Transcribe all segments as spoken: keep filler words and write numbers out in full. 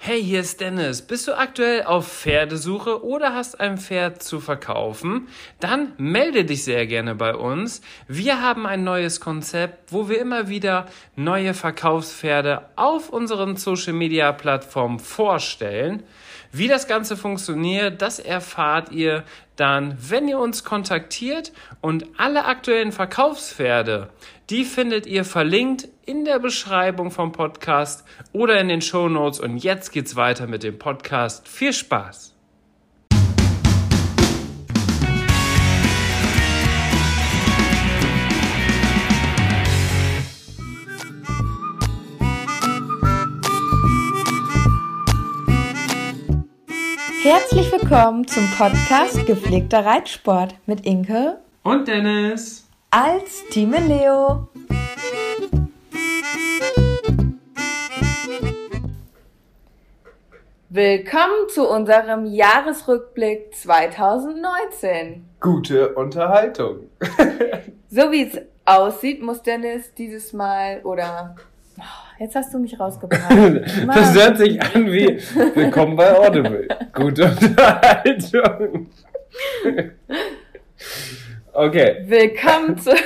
Hey, hier ist Dennis. Bist du aktuell auf Pferdesuche oder hast ein Pferd zu verkaufen? Dann melde dich sehr gerne bei uns. Wir haben ein neues Konzept, wo wir immer wieder neue Verkaufspferde auf unseren Social-Media-Plattformen vorstellen. Wie das Ganze funktioniert, das erfahrt ihr dann, wenn ihr uns kontaktiert, und alle aktuellen Verkaufspferde, die findet ihr verlinkt in der Beschreibung vom Podcast oder in den Shownotes. Und jetzt geht's weiter mit dem Podcast. Viel Spaß! Herzlich willkommen zum Podcast Gepflegter Reitsport mit Inke und Dennis als Team Leo. Willkommen zu unserem Jahresrückblick zwanzig neunzehn. Gute Unterhaltung. So wie es aussieht, muss Dennis dieses Mal oder... Jetzt hast du mich rausgebracht. Das hört sich an wie Willkommen bei Audible. Gute Unterhaltung. Okay. Willkommen zu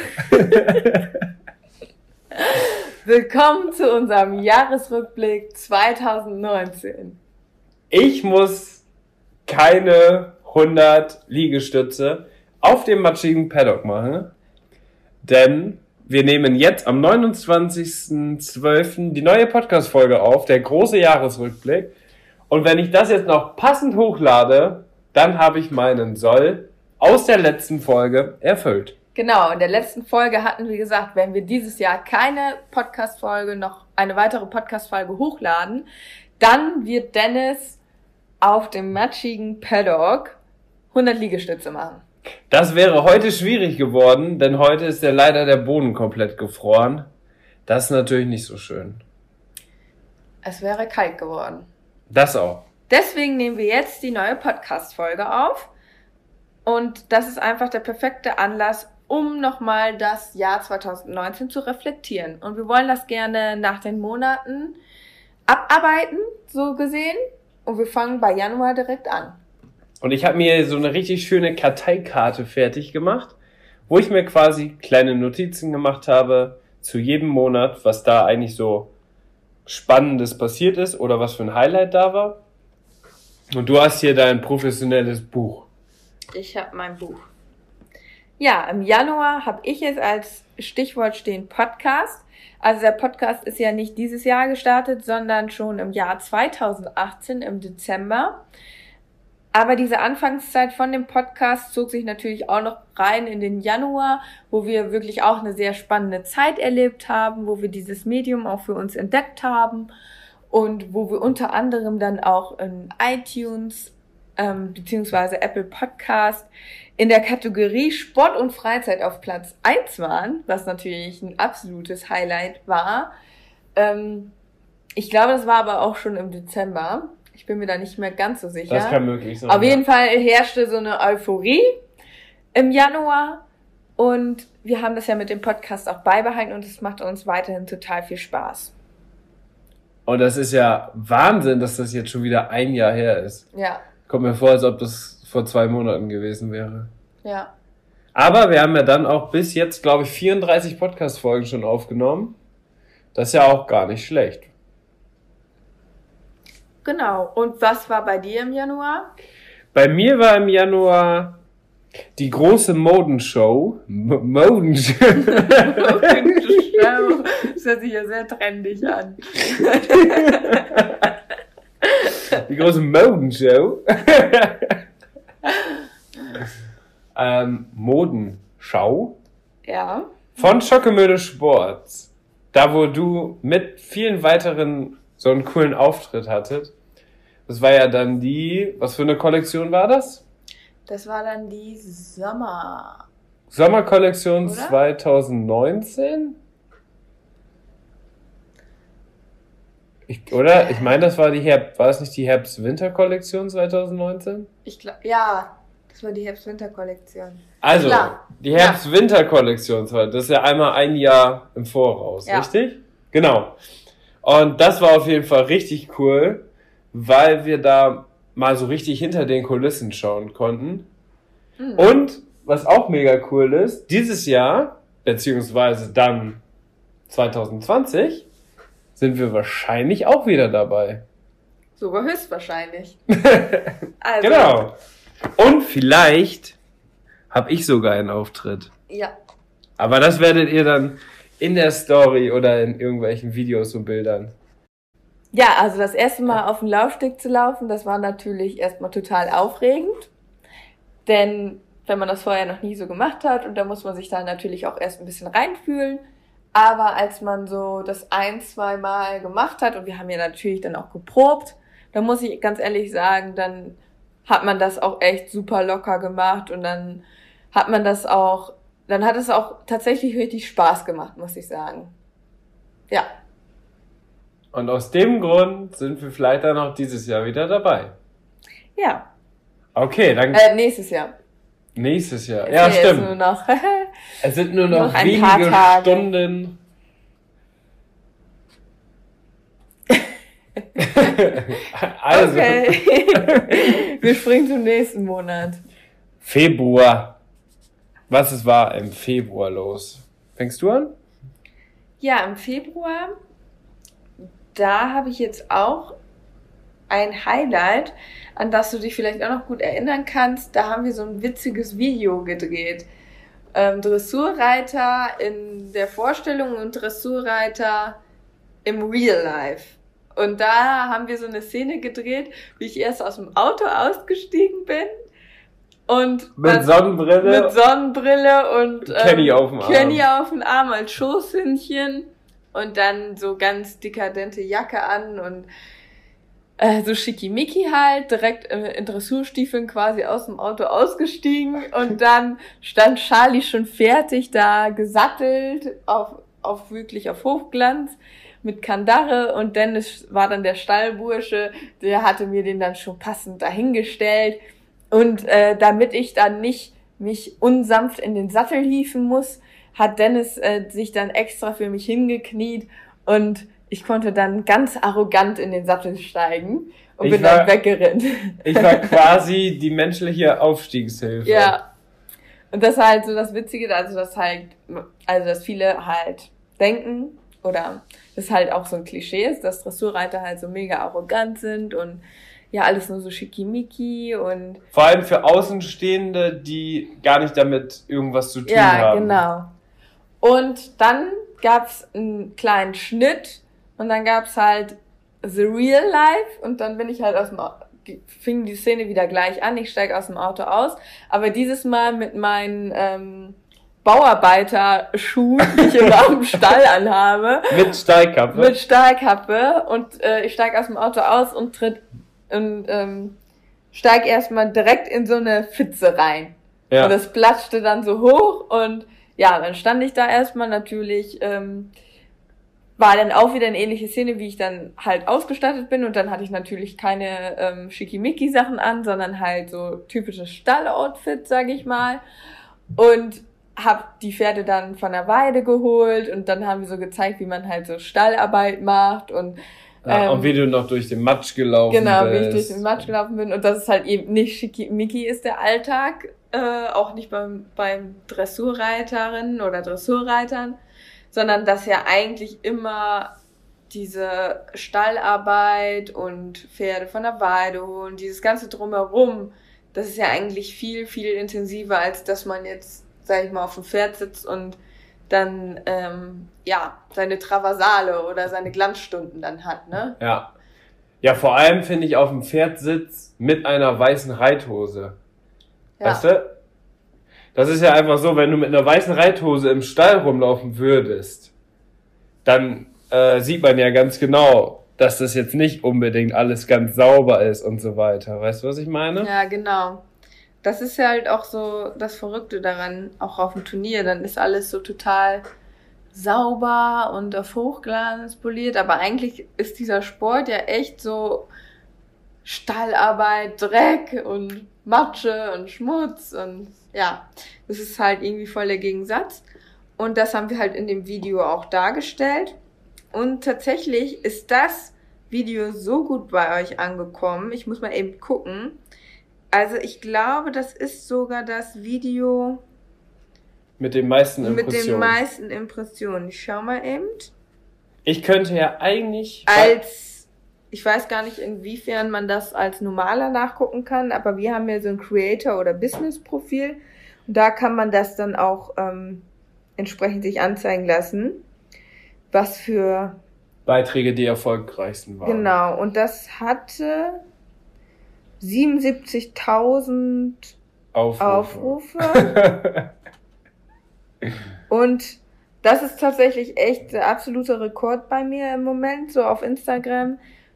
Willkommen zu unserem Jahresrückblick zwanzig neunzehn. Ich muss keine hundert Liegestütze auf dem matschigen Paddock machen, denn wir nehmen jetzt am neunundzwanzigsten zwölften die neue Podcast-Folge auf, der große Jahresrückblick. Und wenn ich das jetzt noch passend hochlade, dann habe ich meinen Soll aus der letzten Folge erfüllt. Genau, in der letzten Folge hatten wir gesagt, wenn wir dieses Jahr keine Podcast-Folge, noch eine weitere Podcast-Folge hochladen, dann wird Dennis auf dem matschigen Paddock hundert Liegestütze machen. Das wäre heute schwierig geworden, denn heute ist ja leider der Boden komplett gefroren. Das ist natürlich nicht so schön. Es wäre kalt geworden. Das auch. Deswegen nehmen wir jetzt die neue Podcast-Folge auf. Und das ist einfach der perfekte Anlass, um nochmal das Jahr zwanzig neunzehn zu reflektieren. Und wir wollen das gerne nach den Monaten abarbeiten, so gesehen. Und wir fangen bei Januar direkt an. Und ich habe mir so eine richtig schöne Karteikarte fertig gemacht, wo ich mir quasi kleine Notizen gemacht habe zu jedem Monat, was da eigentlich so Spannendes passiert ist oder was für ein Highlight da war. Und du hast hier dein professionelles Buch. Ich habe mein Buch. Ja, im Januar habe ich jetzt als Stichwort stehen Podcast. Also der Podcast ist ja nicht dieses Jahr gestartet, sondern schon im Jahr zwanzig achtzehn im Dezember. Aber diese Anfangszeit von dem Podcast zog sich natürlich auch noch rein in den Januar, wo wir wirklich auch eine sehr spannende Zeit erlebt haben, wo wir dieses Medium auch für uns entdeckt haben und wo wir unter anderem dann auch in iTunes ähm, beziehungsweise Apple Podcast in der Kategorie Sport und Freizeit auf Platz eins waren, was natürlich ein absolutes Highlight war. Ähm, ich glaube, das war aber auch schon im Dezember. Ich bin mir da nicht mehr ganz so sicher. Das kann möglich sein. Auf jeden Fall herrschte so eine Euphorie im Januar und wir haben das ja mit dem Podcast auch beibehalten und es macht uns weiterhin total viel Spaß. Und das ist ja Wahnsinn, dass das jetzt schon wieder ein Jahr her ist. Ja. Kommt mir vor, als ob das vor zwei Monaten gewesen wäre. Ja. Aber wir haben ja dann auch bis jetzt, glaube ich, vierunddreißig Podcast-Folgen schon aufgenommen. Das ist ja auch gar nicht schlecht. Genau. Und was war bei dir im Januar? Bei mir war im Januar die große Modenshow. M- Modenshow. Modenshow. Das hört sich ja sehr trendig an. Die große Modenshow. ähm, Modenschau. Ja. Von Schockemöde Sports. Da, wo du mit vielen weiteren so einen coolen Auftritt hattet. Das war ja dann die, was für eine Kollektion war das? Das war dann die Sommer... Sommerkollektion Oder? zwanzig neunzehn? Ich, oder? Ich meine, das war die Herbst... War das nicht die Herbst-Winter-Kollektion zwanzig neunzehn? Ich glaube, ja, das war die Herbst-Winter-Kollektion. Also, Klar. die Herbst-Winter-Kollektion, das ist ja einmal ein Jahr im Voraus, Ja. richtig? Genau. Und das war auf jeden Fall richtig cool, weil wir da mal so richtig hinter den Kulissen schauen konnten. Mhm. Und was auch mega cool ist, dieses Jahr, beziehungsweise dann zwanzig zwanzig, sind wir wahrscheinlich auch wieder dabei. Sogar höchstwahrscheinlich. Also. Genau. Und vielleicht habe ich sogar einen Auftritt. Ja. Aber das werdet ihr dann in der Story oder in irgendwelchen Videos und Bildern. Ja, also das erste Mal auf dem Laufsteg zu laufen, das war natürlich erstmal total aufregend. Denn wenn man das vorher noch nie so gemacht hat, und da muss man sich dann natürlich auch erst ein bisschen reinfühlen. Aber als man so das ein, zwei Mal gemacht hat, und wir haben ja natürlich dann auch geprobt, da muss ich ganz ehrlich sagen, dann hat man das auch echt super locker gemacht und dann hat man das auch, dann hat es auch tatsächlich richtig Spaß gemacht, muss ich sagen. Ja. Und aus dem Grund sind wir vielleicht dann auch dieses Jahr wieder dabei. Ja. Okay, dann... Äh, nächstes Jahr. Nächstes Jahr, es ja stimmt. Nur noch es sind nur noch, noch wenige Stunden. Also. Okay. Wir springen zum nächsten Monat. Februar. Was es war im Februar los? Fängst du an? Ja, im Februar, da habe ich jetzt auch ein Highlight, an das du dich vielleicht auch noch gut erinnern kannst. Da haben wir so ein witziges Video gedreht. Ähm, Dressurreiter in der Vorstellung und Dressurreiter im Real Life. Und da haben wir so eine Szene gedreht, wie ich erst aus dem Auto ausgestiegen bin. Und mit Sonnenbrille. Mit Sonnenbrille und ähm, Kenny auf dem Arm. Kenny auf dem Arm als Schoßhündchen. Und dann so ganz dekadente Jacke an und äh, so schickimicki halt, direkt äh, in Dressurstiefeln quasi aus dem Auto ausgestiegen. Und dann stand Charlie schon fertig da, gesattelt, auf, auf wirklich auf Hochglanz. Mit Kandare, und Dennis war dann der Stallbursche, der hatte mir den dann schon passend dahingestellt. Und äh, damit ich dann nicht mich unsanft in den Sattel hieven muss, hat Dennis äh, sich dann extra für mich hingekniet und ich konnte dann ganz arrogant in den Sattel steigen und ich bin war, dann weggerannt. Ich war quasi die menschliche Aufstiegshilfe. Ja. Und das ist halt so das Witzige, also das halt, also dass viele halt denken, oder das halt auch so ein Klischee ist, dass Dressurreiter halt so mega arrogant sind und ja, alles nur so schickimicki und... Vor allem für Außenstehende, die gar nicht damit irgendwas zu tun ja, haben. Ja, genau. Und dann gab's einen kleinen Schnitt und dann gab's halt The Real Life und dann bin ich halt aus dem... fing die Szene wieder gleich an, ich steige aus dem Auto aus, aber dieses Mal mit meinen... Ähm, Bauarbeiter-Schuhen, die ich immer am Stall anhabe. Mit Stahlkappe. Mit Stahlkappe. Und äh, ich steige aus dem Auto aus und tritt und ähm, steige erstmal direkt in so eine Pfütze rein. Ja. Und das platschte dann so hoch und ja, dann stand ich da erstmal natürlich, ähm, war dann auch wieder eine ähnliche Szene, wie ich dann halt ausgestattet bin und dann hatte ich natürlich keine ähm, Schickimicki-Sachen an, sondern halt so typisches Stalloutfit, sag ich mal. Und hab die Pferde dann von der Weide geholt und dann haben wir so gezeigt, wie man halt so Stallarbeit macht und ja, ähm, und wie du noch durch den Matsch gelaufen genau, bist. Genau, wie ich durch den Matsch gelaufen bin und das ist halt eben nicht schickimicki ist der Alltag, äh, auch nicht beim beim Dressurreiterinnen oder Dressurreitern, sondern dass ja eigentlich immer diese Stallarbeit und Pferde von der Weide holen, dieses ganze Drumherum, das ist ja eigentlich viel, viel intensiver, als dass man jetzt, sag ich mal, auf dem Pferd sitzt und dann, ähm, ja, seine Traversale oder seine Glanzstunden dann hat, ne? Ja. Ja, vor allem finde ich auf dem Pferdsitz mit einer weißen Reithose. Ja. Weißt du? Das ist ja einfach so, wenn du mit einer weißen Reithose im Stall rumlaufen würdest, dann äh, sieht man ja ganz genau, dass das jetzt nicht unbedingt alles ganz sauber ist und so weiter. Weißt du, was ich meine? Ja, genau. Das ist ja halt auch so das Verrückte daran, auch auf dem Turnier. Dann ist alles so total sauber und auf Hochglanz poliert. Aber eigentlich ist dieser Sport ja echt so Stallarbeit, Dreck und Matsche und Schmutz. Und ja, das ist halt irgendwie voll der Gegensatz. Und das haben wir halt in dem Video auch dargestellt. Und tatsächlich ist das Video so gut bei euch angekommen. Ich muss mal eben gucken. Also ich glaube, das ist sogar das Video mit den meisten Impressionen. Mit den meisten Impressionen. Ich schau mal eben. Ich könnte ja eigentlich... Als, ich weiß gar nicht, inwiefern man das als normaler nachgucken kann, aber wir haben ja so ein Creator- oder Business-Profil. Und da kann man das dann auch ähm, entsprechend sich anzeigen lassen, was für Beiträge die erfolgreichsten waren. Genau, und das hatte siebenundsiebzigtausend Aufrufe. Aufrufe. Und das ist tatsächlich echt der absolute Rekord bei mir im Moment, so auf Instagram.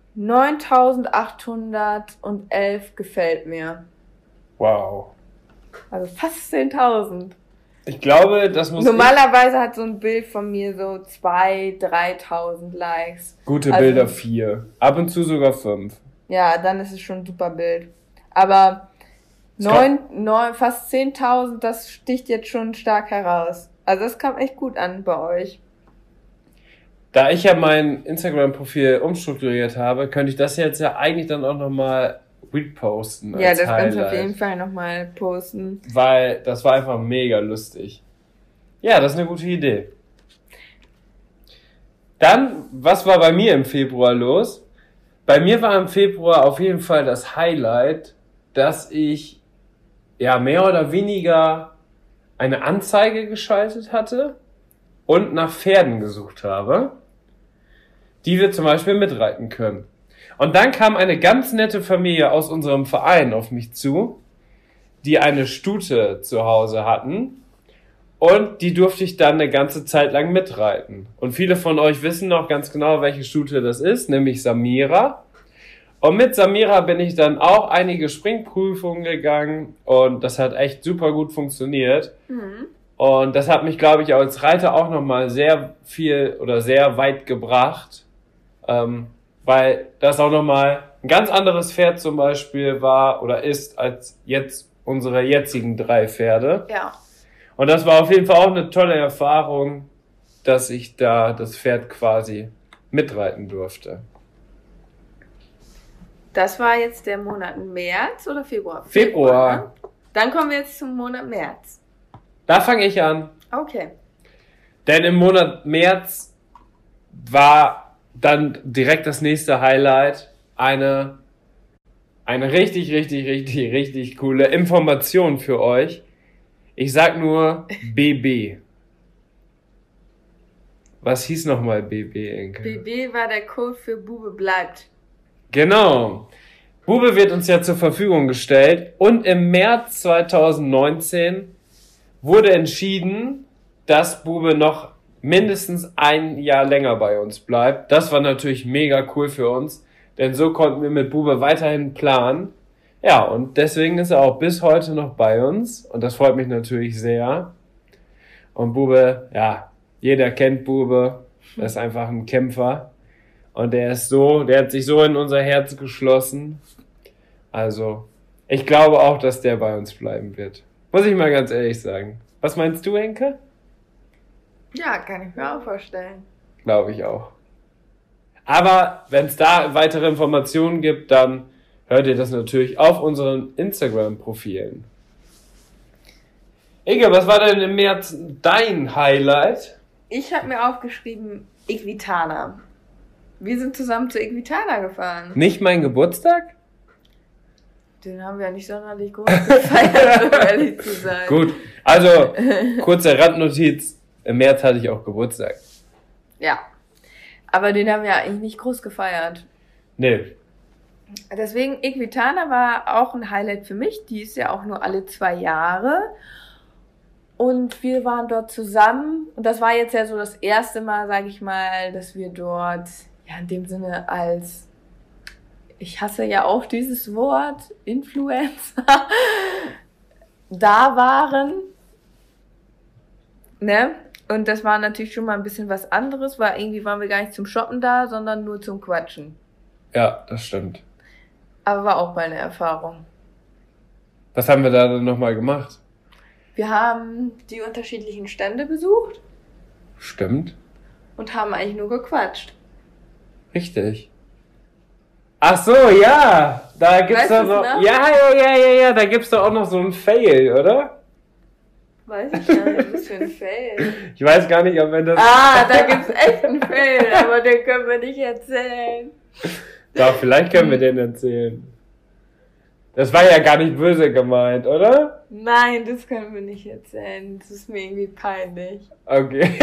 neuntausendachthundertelf gefällt mir. Wow. Also fast zehntausend. Ich glaube, das muss... Normalerweise hat so ein Bild von mir so zweitausend, dreitausend Likes. Gute also, Bilder vier. Ab und zu sogar fünf. Ja, dann ist es schon ein super Bild. Aber neun, neun, fast zehntausend, das sticht jetzt schon stark heraus. Also das kam echt gut an bei euch. Da ich ja mein Instagram-Profil umstrukturiert habe, könnte ich das jetzt ja eigentlich dann auch nochmal reposten. Ja, das kannst du auf jeden Fall nochmal posten. Weil das war einfach mega lustig. Ja, das ist eine gute Idee. Dann, was war bei mir im Februar los? Bei mir war im Februar auf jeden Fall das Highlight, dass ich ja mehr oder weniger eine Anzeige geschaltet hatte und nach Pferden gesucht habe, die wir zum Beispiel mitreiten können. Und dann kam eine ganz nette Familie aus unserem Verein auf mich zu, die eine Stute zu Hause hatten und die durfte ich dann eine ganze Zeit lang mitreiten. Und viele von euch wissen noch ganz genau, welche Stute das ist, nämlich Samira. Und mit Samira bin ich dann auch einige Springprüfungen gegangen und das hat echt super gut funktioniert. Mhm. Und das hat mich, glaube ich, als Reiter auch nochmal sehr viel oder sehr weit gebracht, ähm, weil das auch nochmal ein ganz anderes Pferd zum Beispiel war oder ist als jetzt unsere jetzigen drei Pferde. Ja. Und das war auf jeden Fall auch eine tolle Erfahrung, dass ich da das Pferd quasi mitreiten durfte. Das war jetzt der Monat März oder Februar? Februar. Februar. Ne? Dann kommen wir jetzt zum Monat März. Da fange ich an. Okay. Denn im Monat März war dann direkt das nächste Highlight eine, eine richtig, richtig, richtig, richtig coole Information für euch. Ich sag nur B B. Was hieß nochmal B B, Enke? B B war der Code für Bube bleibt. Genau. Bube wird uns ja zur Verfügung gestellt und im März zweitausendneunzehn wurde entschieden, dass Bube noch mindestens ein Jahr länger bei uns bleibt. Das war natürlich mega cool für uns, denn so konnten wir mit Bube weiterhin planen. Ja, und deswegen ist er auch bis heute noch bei uns und das freut mich natürlich sehr. Und Bube, ja, jeder kennt Bube, er ist einfach ein Kämpfer. Und der ist so, der hat sich so in unser Herz geschlossen. Also, ich glaube auch, dass der bei uns bleiben wird. Muss ich mal ganz ehrlich sagen. Was meinst du, Enke? Ja, kann ich mir auch vorstellen. Glaube ich auch. Aber wenn es da weitere Informationen gibt, dann hört ihr das natürlich auf unseren Instagram-Profilen. Inge, was war denn im März dein Highlight? Ich habe mir aufgeschrieben, Equitana. Wir sind zusammen zu Equitana gefahren. Nicht mein Geburtstag? Den haben wir ja nicht sonderlich groß gefeiert, um ehrlich zu sein. Gut, also kurze Randnotiz, im März hatte ich auch Geburtstag. Ja, aber den haben wir eigentlich nicht groß gefeiert. Nee. Deswegen, Equitana war auch ein Highlight für mich. Die ist ja auch nur alle zwei Jahre. Und wir waren dort zusammen. Und das war jetzt ja so das erste Mal, sage ich mal, dass wir dort, ja in dem Sinne als, ich hasse ja auch dieses Wort, Influencer, da waren. Ne? Und das war natürlich schon mal ein bisschen was anderes, weil irgendwie waren wir gar nicht zum Shoppen da, sondern nur zum Quatschen. Ja, das stimmt. Aber war auch mal eine Erfahrung. Was haben wir da dann nochmal gemacht? Wir haben die unterschiedlichen Stände besucht. Stimmt. Und haben eigentlich nur gequatscht. Richtig. Ach so, ja. Da gibt's Weißt doch du's noch. noch? Ja, ja, ja, ja, ja. Da gibt's doch auch noch so einen Fail, oder? Weiß ich gar nicht, was für ein Fail. Ich weiß gar nicht, ob wir das. Ah, da gibt's echt einen Fail, aber den können wir nicht erzählen. Doch, vielleicht können wir den erzählen. Das war ja gar nicht böse gemeint, oder? Nein, das können wir nicht erzählen. Das ist mir irgendwie peinlich. Okay.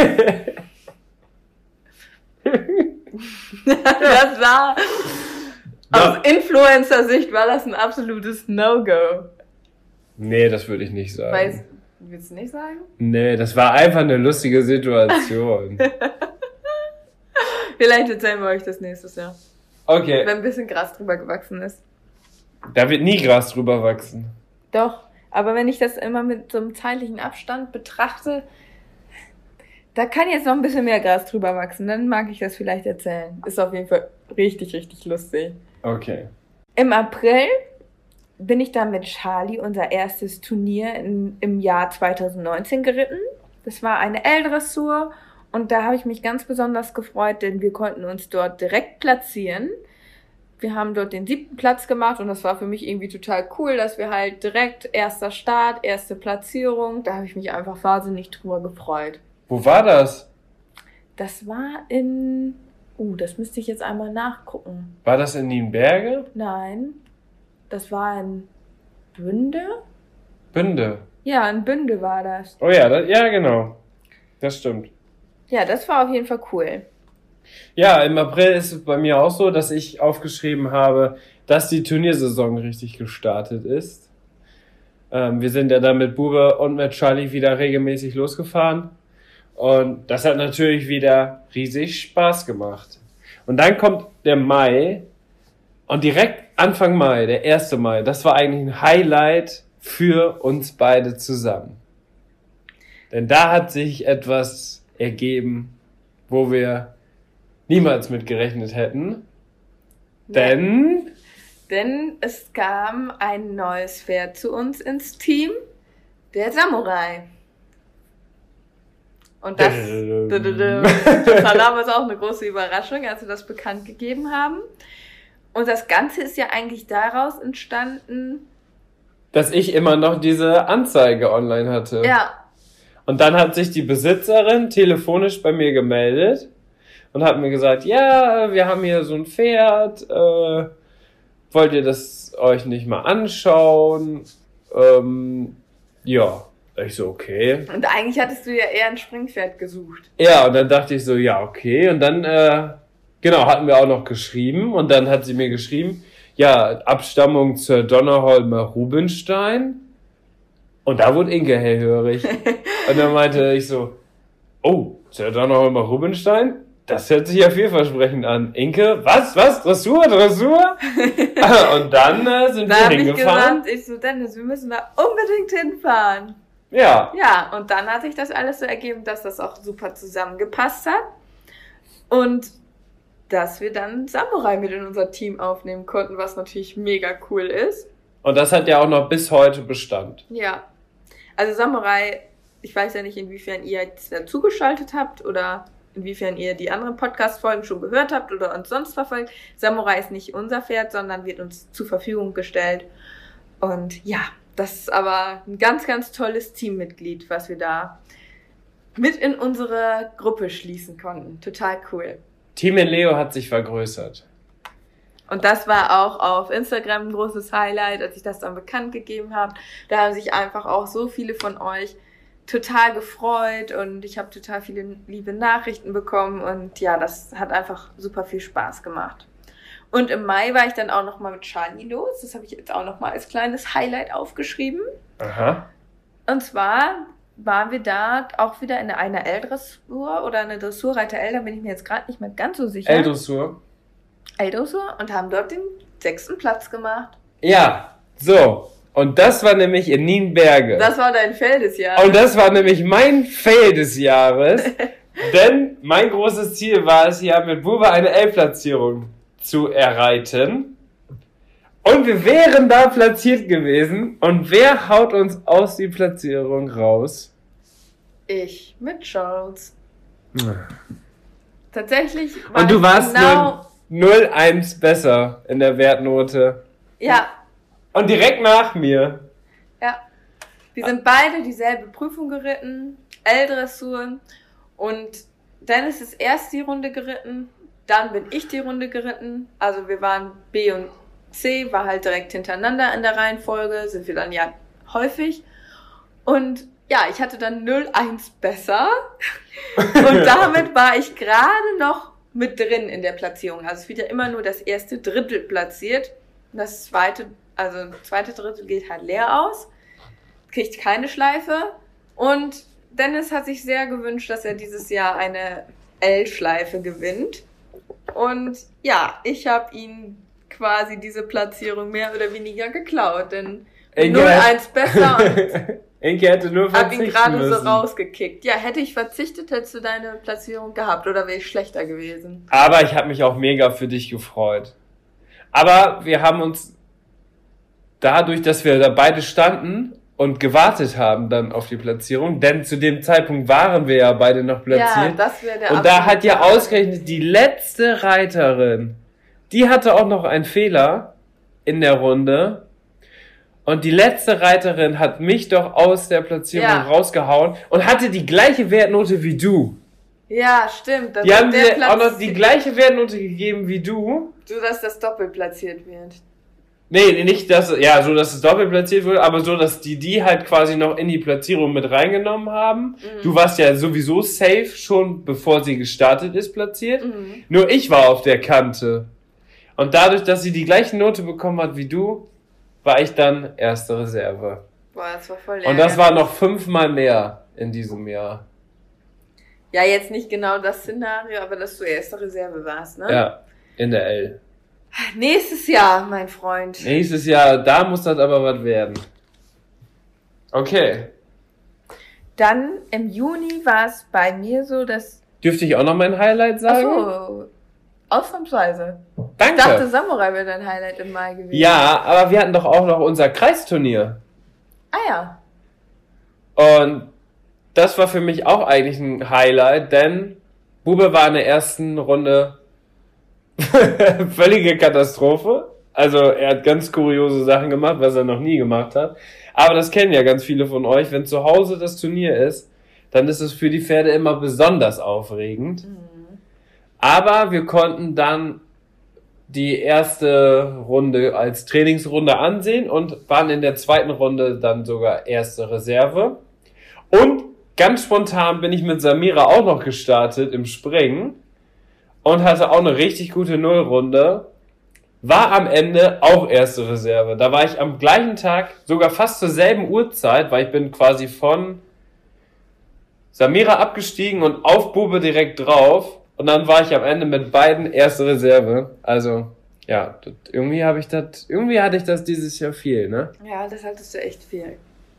Das war, aus Influencer-Sicht war das ein absolutes No-Go. Nee, das würde ich nicht sagen. Weißt, willst du nicht sagen? Nee, das war einfach eine lustige Situation. Vielleicht erzählen wir euch das nächstes Jahr. Okay. Wenn ein bisschen Gras drüber gewachsen ist. Da wird nie Gras drüber wachsen. Doch, aber wenn ich das immer mit so einem zeitlichen Abstand betrachte, da kann jetzt noch ein bisschen mehr Gras drüber wachsen. Dann mag ich das vielleicht erzählen. Ist auf jeden Fall richtig, richtig lustig. Okay. Im April bin ich dann mit Charlie unser erstes Turnier in, im Jahr zwanzig neunzehn geritten. Das war eine L-Dressur und da habe ich mich ganz besonders gefreut, denn wir konnten uns dort direkt platzieren. Wir haben dort den siebten Platz gemacht und das war für mich irgendwie total cool, dass wir halt direkt erster Start, erste Platzierung, da habe ich mich einfach wahnsinnig drüber gefreut. Wo war das? Das war in... Uh, das müsste ich jetzt einmal nachgucken. War das in Nienberge? Nein, das war in Bünde? Bünde. Ja, in Bünde war das. Oh ja, das, ja genau. Das stimmt. Ja, das war auf jeden Fall cool. Ja, im April ist es bei mir auch so, dass ich aufgeschrieben habe, dass die Turniersaison richtig gestartet ist. Ähm, wir sind ja dann mit Bube und mit Charlie wieder regelmäßig losgefahren. Und das hat natürlich wieder riesig Spaß gemacht. Und dann kommt der Mai. Und direkt Anfang Mai, der erste Mai, das war eigentlich ein Highlight für uns beide zusammen. Denn da hat sich etwas ergeben, wo wir niemals mit gerechnet hätten. Denn... Denn es kam ein neues Pferd zu uns ins Team, der Samurai. Und das, das war damals auch eine große Überraschung, als wir das bekannt gegeben haben. Und das Ganze ist ja eigentlich daraus entstanden, dass ich immer noch diese Anzeige online hatte. ja, Und dann hat sich die Besitzerin telefonisch bei mir gemeldet und hat mir gesagt, ja, wir haben hier so ein Pferd, äh, wollt ihr das euch nicht mal anschauen? Ähm, ja, ich so, okay. und eigentlich hattest du ja eher ein Springpferd gesucht. Ja, und dann dachte ich so, ja, okay. Und dann, äh, genau, hatten wir auch noch geschrieben. Und dann hat sie mir geschrieben, ja, Abstammung zur Donnerholmer Rubenstein. Und da wurde Inke hellhörig. Und dann meinte ich so, oh, zur Donnerholmer Rubenstein? Das hört sich ja vielversprechend an. Inke, was, was, Dressur, Dressur? Und dann äh, sind Da wir habe ich hingefahren. gesagt, ich so, Dennis, wir müssen da unbedingt hinfahren. Ja, Ja, und dann hat sich das alles so ergeben, dass das auch super zusammengepasst hat. Und dass wir dann Samurai mit in unser Team aufnehmen konnten, was natürlich mega cool ist. und das hat ja auch noch bis heute Bestand. Ja. Also Samurai, ich weiß ja nicht, inwiefern ihr jetzt dazugeschaltet habt oder inwiefern ihr die anderen Podcast-Folgen schon gehört habt oder uns sonst verfolgt. Samurai ist nicht unser Pferd, sondern wird uns zur Verfügung gestellt. Und ja, das ist aber ein ganz, ganz tolles Teammitglied, was wir da mit in unsere Gruppe schließen konnten. Total cool. Team in Leo hat sich vergrößert. Und das war auch auf Instagram ein großes Highlight, als ich das dann bekannt gegeben habe. Da haben sich einfach auch so viele von euch total gefreut und ich habe total viele liebe Nachrichten bekommen und ja, das hat einfach super viel Spaß gemacht. Und im Mai war ich dann auch nochmal mit Charlie los. Das habe ich jetzt auch nochmal als kleines Highlight aufgeschrieben. Aha. Und zwar waren wir da auch wieder in einer L-Dressur oder eine Dressurreiter L, da bin ich mir jetzt gerade nicht mehr ganz so sicher. L-Dressur. L-Dressur und haben dort den sechsten Platz gemacht. Ja, so. Und das war nämlich in Nienberge. Das war dein Fail des Jahres. Und das war nämlich mein Fail des Jahres. Denn mein großes Ziel war es ja, mit Bube eine L-Platzierung zu erreiten. Und wir wären da platziert gewesen. Und wer haut uns aus die Platzierung raus? Ich mit Charles. Tatsächlich war Und du ich warst genau null eins besser in der Wertnote. Ja. Und direkt nach mir. Ja. Wir sind beide dieselbe Prüfung geritten, L-Dressur. Und Dennis ist erst die Runde geritten, dann bin ich die Runde geritten. Also wir waren B und C, war halt direkt hintereinander in der Reihenfolge, sind wir dann ja häufig. Und ja, ich hatte dann null eins besser. Und damit war ich gerade noch mit drin in der Platzierung. Also es wird ja immer nur das erste Drittel platziert. Das zweite, also das zweite Drittel geht halt leer aus. Kriegt keine Schleife. Und Dennis hat sich sehr gewünscht, dass er dieses Jahr eine L-Schleife gewinnt. Und ja, ich habe ihn quasi diese Platzierung mehr oder weniger geklaut, denn null eins besser und Enke hätte nur verzichten hab ihn gerade müssen. so rausgekickt. Ja, hätte ich verzichtet, hättest du deine Platzierung gehabt oder wäre ich schlechter gewesen. Aber ich habe mich auch mega für dich gefreut. Aber wir haben uns dadurch, dass wir da beide standen und gewartet haben dann auf die Platzierung, denn zu dem Zeitpunkt waren wir ja beide noch platziert. Ja, das wäre der Und da hat ja absolute ausgerechnet die letzte Reiterin, die hatte auch noch einen Fehler in der Runde. Und die letzte Reiterin hat mich doch aus der Platzierung Ja. rausgehauen und hatte die gleiche Wertnote wie du. Ja, stimmt. Das Die ist haben der dir Platz, auch noch die gleiche Wertnote gegeben wie du. so dass das doppelt platziert wird. Nee, nicht dass, ja, so dass es doppelt platziert wurde, aber so, dass die die halt quasi noch in die Platzierung mit reingenommen haben. Mhm. Du warst ja sowieso safe schon, bevor sie gestartet ist, platziert. Mhm. Nur ich war auf der Kante. Und dadurch, dass sie die gleiche Note bekommen hat wie du, war ich dann erste Reserve. Boah, das war voll Und das ärgerlich. war noch fünfmal mehr in diesem Jahr. Ja, jetzt nicht genau das Szenario, aber dass du erste Reserve warst, ne? Ja, in der L. Nächstes Jahr, mein Freund. Nächstes Jahr, da muss das aber was werden. Okay. Dann im Juni war es bei mir so, dass... Dürfte ich auch noch mein Highlight sagen? Ach so, ausnahmsweise. Danke. Ich dachte, Samurai wäre dein Highlight im Mai gewesen. Ja, aber wir hatten doch auch noch unser Kreisturnier. Ah ja. Und das war für mich auch eigentlich ein Highlight, denn Bube war in der ersten Runde völlige Katastrophe. Also er hat ganz kuriose Sachen gemacht, was er noch nie gemacht hat. Aber das kennen ja ganz viele von euch. Wenn zu Hause das Turnier ist, dann ist es für die Pferde immer besonders aufregend. Mhm. Aber wir konnten dann die erste Runde als Trainingsrunde ansehen und waren in der zweiten Runde dann sogar erste Reserve. Und ganz spontan bin ich mit Samira auch noch gestartet im Springen und hatte auch eine richtig gute Nullrunde. War am Ende auch erste Reserve. Da war ich am gleichen Tag, sogar fast zur selben Uhrzeit, weil ich bin quasi von Samira abgestiegen und auf Bube direkt drauf. Und dann war ich am Ende mit beiden erste Reserve. Also, ja, das, irgendwie habe ich das, irgendwie hatte ich das dieses Jahr viel, ne? Ja, das hattest du echt viel.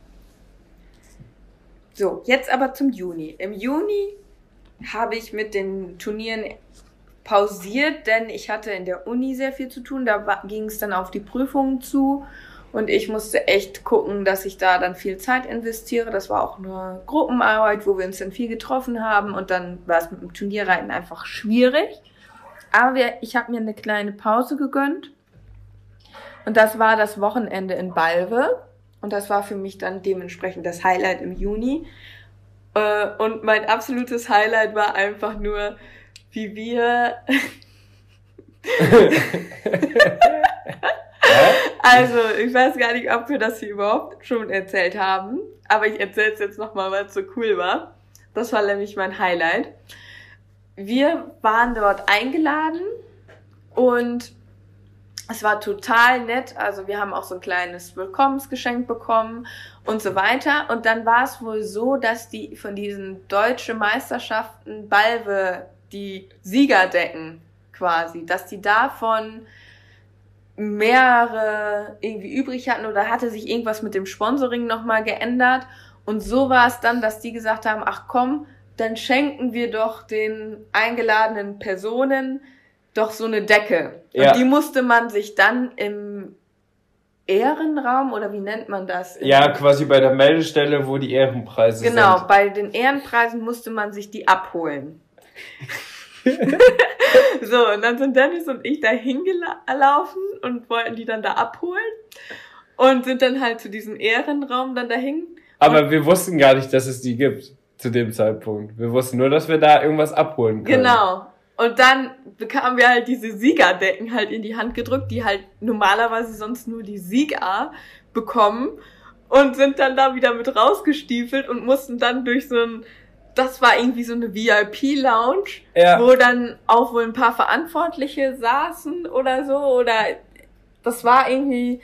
So, jetzt aber zum Juni. Im Juni habe ich mit den Turnieren pausiert, denn ich hatte in der Uni sehr viel zu tun. Da ging es dann auf die Prüfungen zu und ich musste echt gucken, dass ich da dann viel Zeit investiere. Das war auch eine Gruppenarbeit, wo wir uns dann viel getroffen haben und dann war es mit dem Turnierreiten einfach schwierig. Aber wir, ich habe mir eine kleine Pause gegönnt und das war das Wochenende in Balve. Und das war für mich dann dementsprechend das Highlight im Juni. Und mein absolutes Highlight war einfach nur, wie wir... Also, ich weiß gar nicht, ob wir das hier überhaupt schon erzählt haben. Aber ich erzähle es jetzt nochmal, weil es so cool war. Das war nämlich mein Highlight. Wir waren dort eingeladen und... Es war total nett, also wir haben auch so ein kleines Willkommensgeschenk bekommen und so weiter. Und dann war es wohl so, dass die von diesen deutschen Meisterschaften Balve die Siegerdecken quasi, dass die davon mehrere irgendwie übrig hatten oder hatte sich irgendwas mit dem Sponsoring nochmal geändert. Und so war es dann, dass die gesagt haben, ach komm, dann schenken wir doch den eingeladenen Personen doch so eine Decke. Und Ja. die musste man sich dann im Ehrenraum, oder wie nennt man das? Ja, quasi bei der Meldestelle, wo die Ehrenpreise Genau, sind. bei den Ehrenpreisen musste man sich die abholen. So, und dann sind Dennis und ich da hingelaufen und wollten die dann da abholen und sind dann halt zu diesem Ehrenraum dann dahin. Aber wir wussten gar nicht, dass es die gibt zu dem Zeitpunkt. Wir wussten nur, dass wir da irgendwas abholen können. Genau. Und dann bekamen wir halt diese Siegerdecken halt in die Hand gedrückt, die halt normalerweise sonst nur die Sieger bekommen und sind dann da wieder mit rausgestiefelt und mussten dann durch so ein, das war irgendwie so eine V I P-Lounge, ja. Wo dann auch wohl ein paar Verantwortliche saßen oder so, oder das war irgendwie,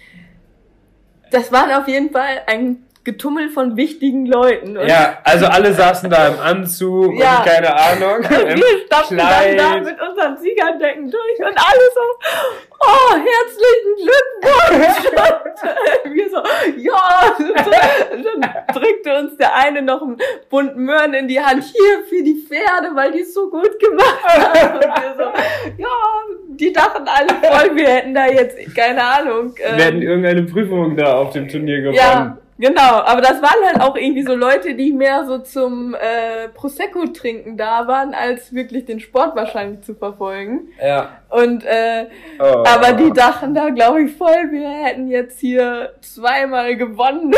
das waren auf jeden Fall ein Getummel von wichtigen Leuten. Und ja, also alle saßen da im Anzug ja. Und keine Ahnung. Wir stapften dann da mit unseren Siegerdecken durch und alle so, oh, herzlichen Glückwunsch! Und wir so, ja! Und dann drückte uns der eine noch einen Bund Möhren in die Hand, hier für die Pferde, weil die es so gut gemacht haben. Und wir so, ja, die dachten alle voll, wir hätten da jetzt, keine Ahnung. Wir ähm, hätten irgendeine Prüfung da auf dem Turnier gewonnen. Ja. Genau, aber das waren halt auch irgendwie so Leute, die mehr so zum äh, Prosecco trinken da waren, als wirklich den Sport wahrscheinlich zu verfolgen. Ja. Und äh, oh. Aber die dachten da, glaube ich, voll, wir hätten jetzt hier zweimal gewonnen.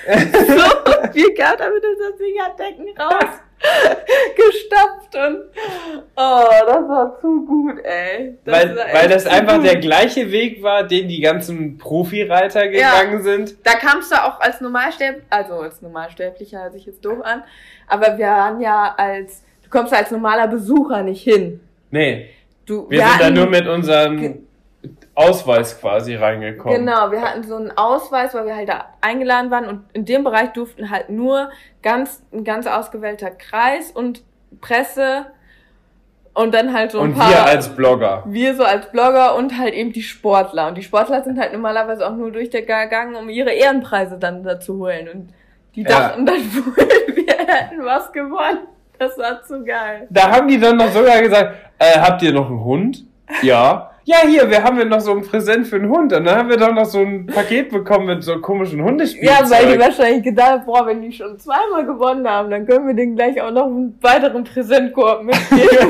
So viel Geld damit unser Siegerdecken raus. Gestapft und oh, das war zu gut, ey. Das weil weil das einfach gut. Der gleiche Weg war, den die ganzen Profireiter gegangen ja, sind. Da kamst du auch als Normalsterblicher, also als Normalsterblicher hört sich jetzt doof an, aber wir waren ja als, du kommst als normaler Besucher nicht hin. Nee. Du, wir, wir sind da nur mit unserem Ausweis quasi reingekommen. Genau, wir hatten so einen Ausweis, weil wir halt da eingeladen waren und in dem Bereich durften halt nur ganz ein ganz ausgewählter Kreis und Presse und dann halt so ein und paar... Und wir als Blogger. Wir so als Blogger und halt eben die Sportler. Und die Sportler sind halt normalerweise auch nur durch den gegangen, um ihre Ehrenpreise dann da zu holen. Und die dachten ja. dann wohl, wir hätten was gewonnen. Das war zu geil. Da haben die dann noch sogar gesagt, äh, habt ihr noch einen Hund? Ja. Ja, hier, wir haben ja noch so ein Präsent für einen Hund. Und dann haben wir doch noch so ein Paket bekommen mit so komischen Hundespielzeug. Ja, weil die wahrscheinlich gedacht haben, boah, wenn die schon zweimal gewonnen haben, dann können wir denen gleich auch noch einen weiteren Präsentkorb mitgeben.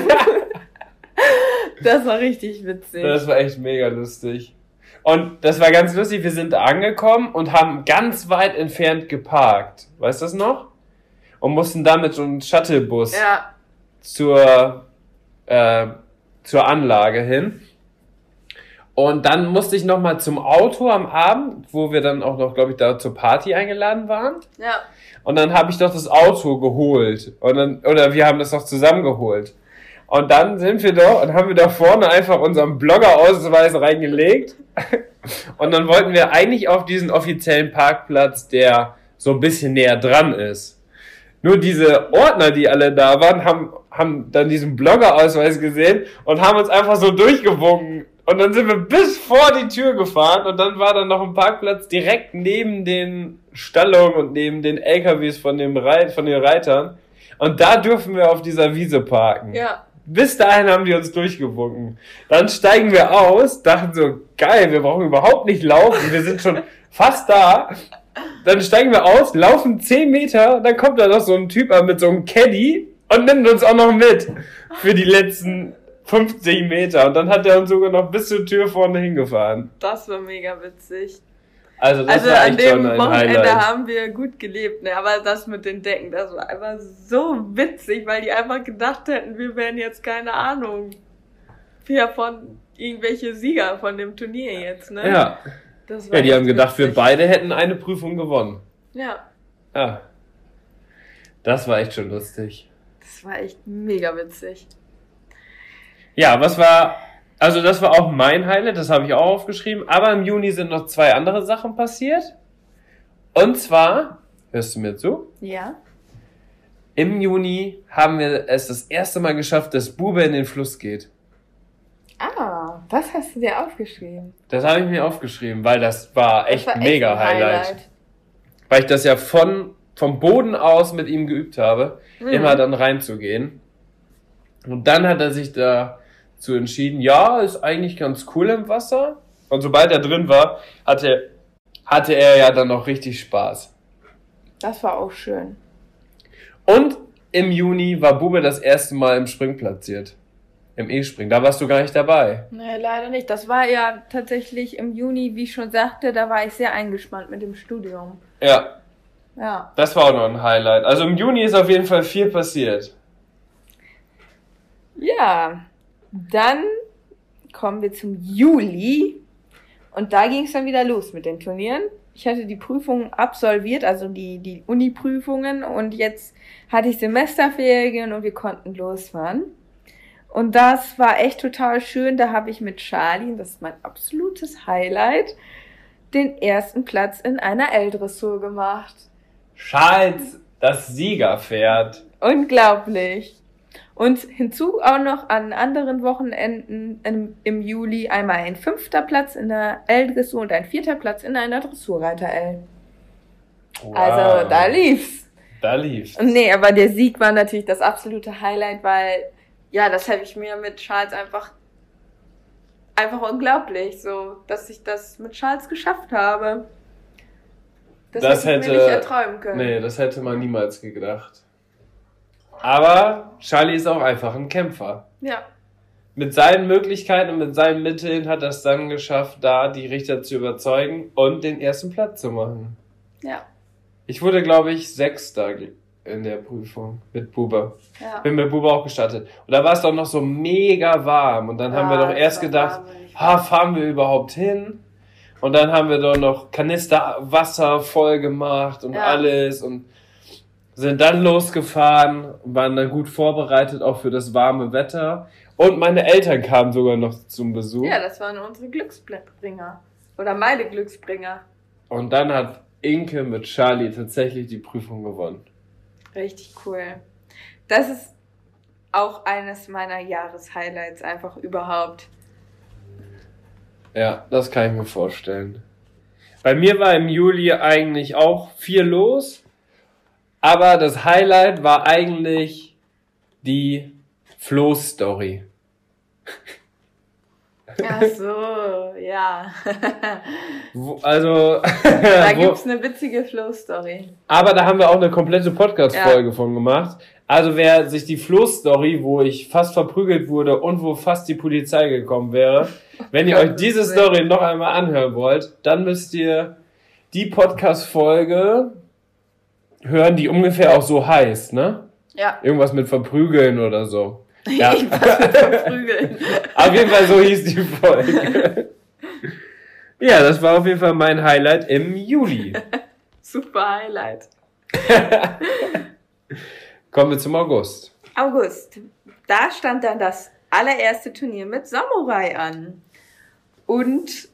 Das war richtig witzig. Das war echt mega lustig. Und das war ganz lustig, wir sind angekommen und haben ganz weit entfernt geparkt. Weißt du das noch? Und mussten damit so einen Shuttlebus ja. zur, äh, zur Anlage hin. Und dann musste ich nochmal zum Auto am Abend, wo wir dann auch noch, glaube ich, da zur Party eingeladen waren. Ja. Und dann habe ich doch das Auto geholt. Und dann, oder wir haben das doch zusammen geholt. Und dann sind wir doch und haben wir da vorne einfach unseren Bloggerausweis reingelegt. Und dann wollten wir eigentlich auf diesen offiziellen Parkplatz, der so ein bisschen näher dran ist. Nur diese Ordner, die alle da waren, haben, haben dann diesen Bloggerausweis gesehen und haben uns einfach so durchgewunken. Und dann sind wir bis vor die Tür gefahren und dann war dann noch ein Parkplatz direkt neben den Stallungen und neben den L K Ws von, dem Reit, von den Reitern. Und da dürfen wir auf dieser Wiese parken. Ja. Bis dahin haben die uns durchgewunken. Dann steigen wir aus, dachten so, geil, wir brauchen überhaupt nicht laufen, wir sind schon fast da. Dann steigen wir aus, laufen zehn Meter, dann kommt da noch so ein Typ an mit so einem Caddy und nimmt uns auch noch mit für die letzten fünfzig Meter. Und dann hat er uns sogar noch bis zur Tür vorne hingefahren. Das war mega witzig. Also das also war an echt dem schon ein Wochenende Highlight. haben wir gut gelebt, ne? Aber das mit den Decken, das war einfach so witzig, weil die einfach gedacht hätten, wir wären jetzt, keine Ahnung, wer von irgendwelche Sieger von dem Turnier jetzt, ne? Ja. Das war ja, die haben gedacht, witzig. wir beide hätten eine Prüfung gewonnen. Ja. Ja. Das war echt schon lustig. Das war echt mega witzig. Ja, was war... Also das war auch mein Highlight, das habe ich auch aufgeschrieben. Aber im Juni sind noch zwei andere Sachen passiert. Und zwar, hörst du mir zu? Ja. Im Juni haben wir es das erste Mal geschafft, dass Bube in den Fluss geht. Ah, das hast du dir aufgeschrieben. Das habe ich mir aufgeschrieben, weil das war echt das war mega echt ein Highlight. Highlight. Weil ich das ja von vom Boden aus mit ihm geübt habe, mhm. immer dann reinzugehen. Und dann hat er sich da zu entschieden, ja, ist eigentlich ganz cool im Wasser. Und sobald er drin war, hatte, hatte er ja dann noch richtig Spaß. Das war auch schön. Und im Juni war Bube das erste Mal im Spring platziert. Im E-Springen. Da warst du gar nicht dabei. Nee, leider nicht. Das war ja tatsächlich im Juni, wie ich schon sagte, da war ich sehr eingespannt mit dem Studium. Ja. Ja. Das war auch noch ein Highlight. Also im Juni ist auf jeden Fall viel passiert. Ja, dann kommen wir zum Juli und da ging es dann wieder los mit den Turnieren. Ich hatte die Prüfungen absolviert, also die, die Uni-Prüfungen und jetzt hatte ich Semesterferien und wir konnten losfahren. Und das war echt total schön. Da habe ich mit Charlie, und das ist mein absolutes Highlight, den ersten Platz in einer L-Dressur gemacht. Charles, das Siegerpferd. Unglaublich. Und hinzu auch noch an anderen Wochenenden im, im Juli einmal ein fünfter Platz in der L-Dressur und ein vierter Platz in einer Dressurreiter-L. Wow. Also da lief's. Da lief's. Und nee, aber der Sieg war natürlich das absolute Highlight, weil ja, das habe ich mir mit Charles einfach einfach unglaublich, so, dass ich das mit Charles geschafft habe. Das, das hätte ich hätte mir nicht erträumen können. Nee, das hätte man niemals gedacht. Aber Charlie ist auch einfach ein Kämpfer. Ja. Mit seinen Möglichkeiten und mit seinen Mitteln hat er es dann geschafft, da die Richter zu überzeugen und den ersten Platz zu machen. Ja. Ich wurde, glaube ich, Sechster in der Prüfung mit Bube. Ja. Bin mit Bube auch gestartet. Und da war es doch noch so mega warm. Und dann haben wir Ja, doch das erst war gedacht, wahnsinnig ha, warm. fahren wir überhaupt hin? Und dann haben wir doch noch Kanister Wasser voll gemacht und Ja. alles und sind dann losgefahren und waren dann gut vorbereitet, auch für das warme Wetter. Und meine Eltern kamen sogar noch zum Besuch. Ja, das waren unsere Glücksbringer. Oder meine Glücksbringer. Und dann hat Inke mit Charlie tatsächlich die Prüfung gewonnen. Richtig cool. Das ist auch eines meiner Jahreshighlights einfach überhaupt. Ja, das kann ich mir vorstellen. Bei mir war im Juli eigentlich auch viel los, aber das Highlight war eigentlich die Flo-Story. Ach so, ja. Wo, also, Da wo, gibt's eine witzige Flow-Story. aber da haben wir auch eine komplette Podcast-Folge Ja. von gemacht. Also wer sich die Flo-Story, wo ich fast verprügelt wurde und wo fast die Polizei gekommen wäre, wenn ihr euch diese Story noch einmal anhören wollt, dann müsst ihr die Podcast-Folge hören, die ungefähr auch so heißt, ne? Ja. Irgendwas mit verprügeln oder so. Ja. Irgendwas mit Verprügeln. Auf jeden Fall so hieß die Folge. Ja, das war auf jeden Fall mein Highlight im Juli. Super Highlight. Kommen wir zum August. August. Da stand dann das allererste Turnier mit Samurai an. Und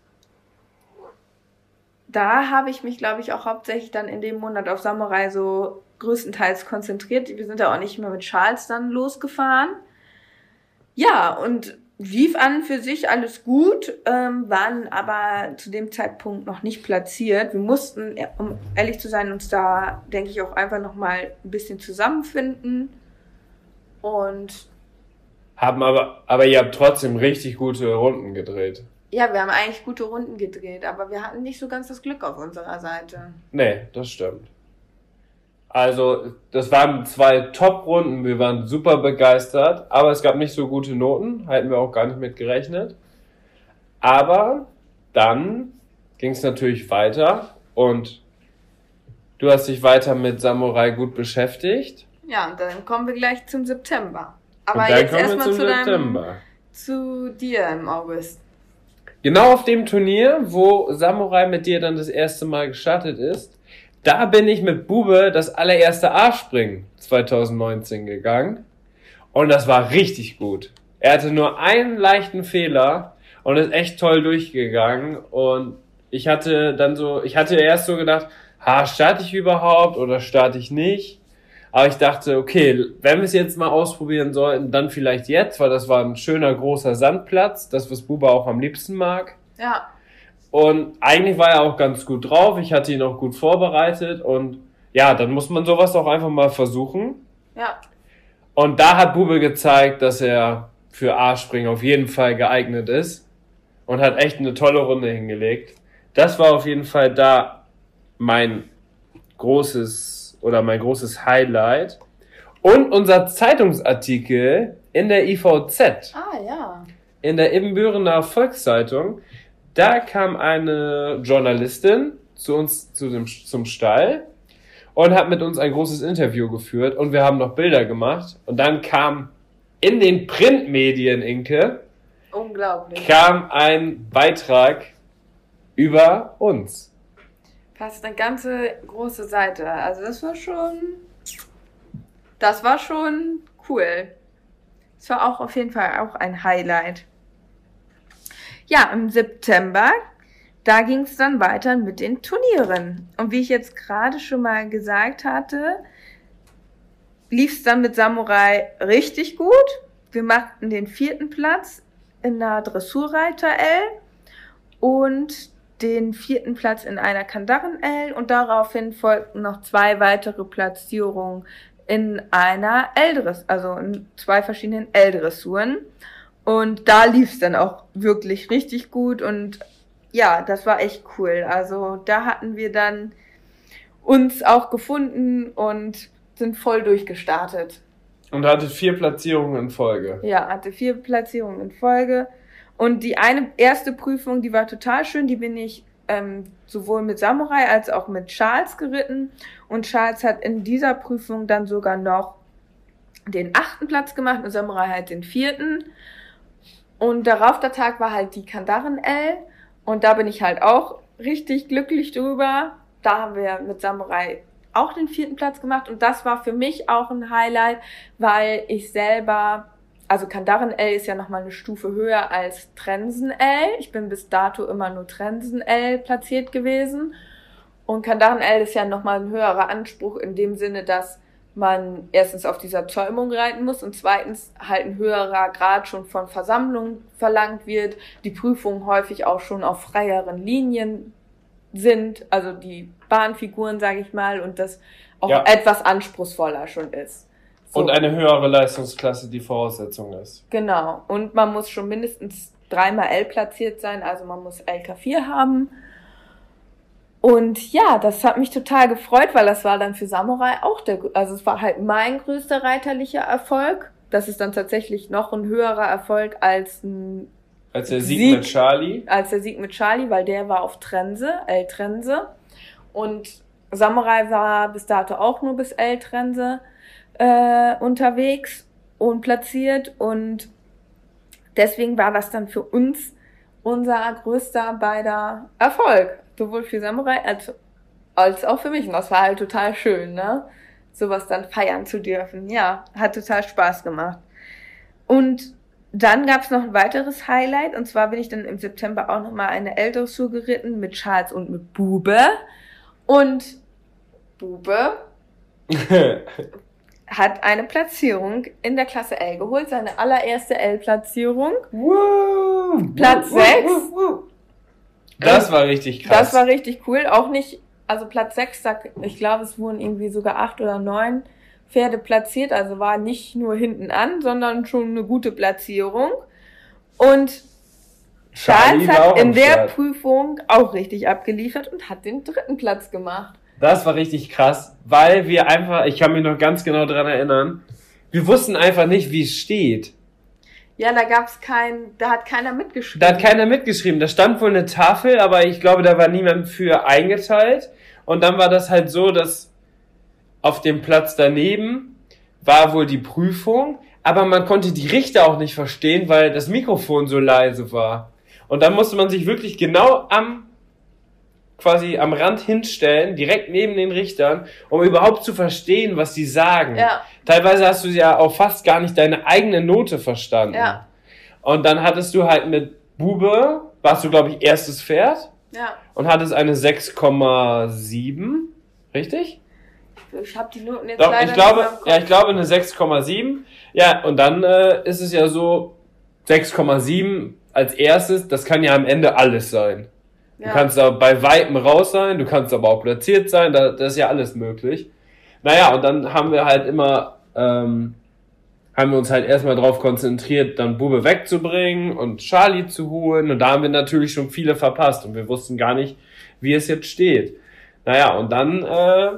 da habe ich mich, glaube ich, auch hauptsächlich dann in dem Monat auf Samurai so größtenteils konzentriert. Wir sind ja auch nicht mehr mit Charles dann losgefahren. Ja, und lief an für sich alles gut, ähm, waren aber zu dem Zeitpunkt noch nicht platziert. Wir mussten, um ehrlich zu sein, uns da, denke ich, auch einfach nochmal ein bisschen zusammenfinden. Und Haben aber, aber ihr habt trotzdem richtig gute Runden gedreht. ja, wir haben eigentlich gute Runden gedreht, aber wir hatten nicht so ganz das Glück auf unserer Seite. Nee, das stimmt. Also, das waren zwei Top-Runden, wir waren super begeistert, aber es gab nicht so gute Noten, hätten wir auch gar nicht mit gerechnet. Aber dann ging es natürlich weiter und du hast dich weiter mit Samurai gut beschäftigt. Ja, und dann kommen wir gleich zum September. Und Aber dann jetzt kommen wir erstmal zum zu deinem, September. zu dir im August. Genau auf dem Turnier, wo Samurai mit dir dann das erste Mal gestartet ist, da bin ich mit Bube das allererste A-Springen zwanzig neunzehn gegangen. Und das war richtig gut. Er hatte nur einen leichten Fehler und ist echt toll durchgegangen. Und ich hatte dann so, ich hatte erst so gedacht, ha, starte ich überhaupt oder starte ich nicht? Aber ich dachte, okay, wenn wir es jetzt mal ausprobieren sollten, dann vielleicht jetzt, weil das war ein schöner großer Sandplatz, das was Bube auch am liebsten mag. Ja. Und eigentlich war er auch ganz gut drauf. Ich hatte ihn auch gut vorbereitet. Und ja, dann muss man sowas auch einfach mal versuchen. Ja. Und da hat Bube gezeigt, dass er für A-Springen auf jeden Fall geeignet ist. Und hat echt eine tolle Runde hingelegt. Das war auf jeden Fall da mein großes oder mein großes Highlight. Und unser Zeitungsartikel in der I V Z, Ah, ja. in der Ibbenbürener Volkszeitung, da kam eine Journalistin zu uns zu dem, zum Stall und hat mit uns ein großes Interview geführt und wir haben noch Bilder gemacht. Und dann kam in den Printmedien, Inke, Unglaublich. kam ein Beitrag über uns. Fast eine ganze große Seite. Also das war schon, das war schon cool. Das war auch auf jeden Fall auch ein Highlight. Ja, im September, da ging es dann weiter mit den Turnieren. Und wie ich jetzt gerade schon mal gesagt hatte, lief es dann mit Samurai richtig gut. Wir machten den vierten Platz in der Dressurreiter-L und den vierten Platz in einer Kandaren-L und daraufhin folgten noch zwei weitere Platzierungen in einer L-Dress, also in zwei verschiedenen L-Dressuren. Und da lief es dann auch wirklich richtig gut und ja, das war echt cool. Also da hatten wir dann uns auch gefunden und sind voll durchgestartet. Und hatte vier Platzierungen in Folge. Ja, hatte vier Platzierungen in Folge. Und die eine erste Prüfung, die war total schön, die bin ich ähm, sowohl mit Samurai als auch mit Charles geritten. Und Charles hat in dieser Prüfung dann sogar noch den achten Platz gemacht und Samurai halt den vierten. Und darauf der Tag war halt die Kandaren-L. Und da bin ich halt auch richtig glücklich drüber. Da haben wir mit Samurai auch den vierten Platz gemacht. Und das war für mich auch ein Highlight, weil ich selber, also Kandaren-L ist ja nochmal eine Stufe höher als Trensen-L. Ich bin bis dato immer nur Trensen-L platziert gewesen. Und Kandaren-L ist ja nochmal ein höherer Anspruch in dem Sinne, dass man erstens auf dieser Zäumung reiten muss und zweitens halt ein höherer Grad schon von Versammlung verlangt wird, die Prüfungen häufig auch schon auf freieren Linien sind, also die Bahnfiguren, sage ich mal, und das auch ja. etwas anspruchsvoller schon ist. So. Und eine höhere Leistungsklasse die Voraussetzung ist. Genau, und man muss schon mindestens dreimal L platziert sein, also man muss L K vier haben. Und ja, das hat mich total gefreut, weil das war dann für Samurai auch der, also es war halt mein größter reiterlicher Erfolg. Das ist dann tatsächlich noch ein höherer Erfolg als ein Als der Sieg, Sieg mit Charlie. Als der Sieg mit Charlie, weil der war auf Trense, L-Trense. Und Samurai war bis dato auch nur bis L-Trense äh, unterwegs und platziert. Und deswegen war das dann für uns unser größter beider Erfolg. Sowohl für Samurai als, als auch für mich. Und das war halt total schön, ne? Sowas dann feiern zu dürfen. Ja, hat total Spaß gemacht. Und dann gab's noch ein weiteres Highlight. Und zwar bin ich dann im September auch nochmal eine L-Dressur geritten mit Charles und mit Bube. Und Bube hat eine Platzierung in der Klasse L geholt. Seine allererste L-Platzierung. Woo, Platz woo, sechs. woo, woo. Das war richtig krass. Das war richtig cool. Auch nicht, also Platz sechs, ich glaube, es wurden irgendwie sogar acht oder neun Pferde platziert. Also war nicht nur hinten an, sondern schon eine gute Platzierung. Und Charles hat in der Prüfung auch richtig abgeliefert und hat den dritten Platz gemacht. Das war richtig krass, weil wir einfach, ich kann mich noch ganz genau dran erinnern, wir wussten einfach nicht, wie es steht. Ja, da gab's kein, da hat keiner mitgeschrieben. Da hat keiner mitgeschrieben. Da stand wohl eine Tafel, aber ich glaube, da war niemand für eingeteilt. Und dann war das halt so, dass auf dem Platz daneben war wohl die Prüfung, aber man konnte die Richter auch nicht verstehen, weil das Mikrofon so leise war. Und dann musste man sich wirklich genau am, quasi am Rand hinstellen, direkt neben den Richtern, um überhaupt zu verstehen, was die sagen. Ja. Teilweise hast du ja auch fast gar nicht deine eigene Note verstanden. Ja. Und dann hattest du halt mit Bube, warst du, glaube ich, erstes Pferd. Ja. Und hattest eine sechs Komma sieben, richtig? Ich habe die Noten jetzt Doch, leider ich glaube, nicht mehr im Kopf. ja, ich glaube eine sechs Komma sieben. Ja, und dann äh, ist es ja so, sechs Komma sieben als erstes, das kann ja am Ende alles sein. Du Ja. kannst da bei Weitem raus sein, du kannst aber auch platziert sein, da, das ist ja alles möglich. Naja, und dann haben wir halt immer, ähm, haben wir uns halt erstmal drauf konzentriert, dann Bube wegzubringen und Charlie zu holen. Und da haben wir natürlich schon viele verpasst und wir wussten gar nicht, wie es jetzt steht. Naja, und dann äh,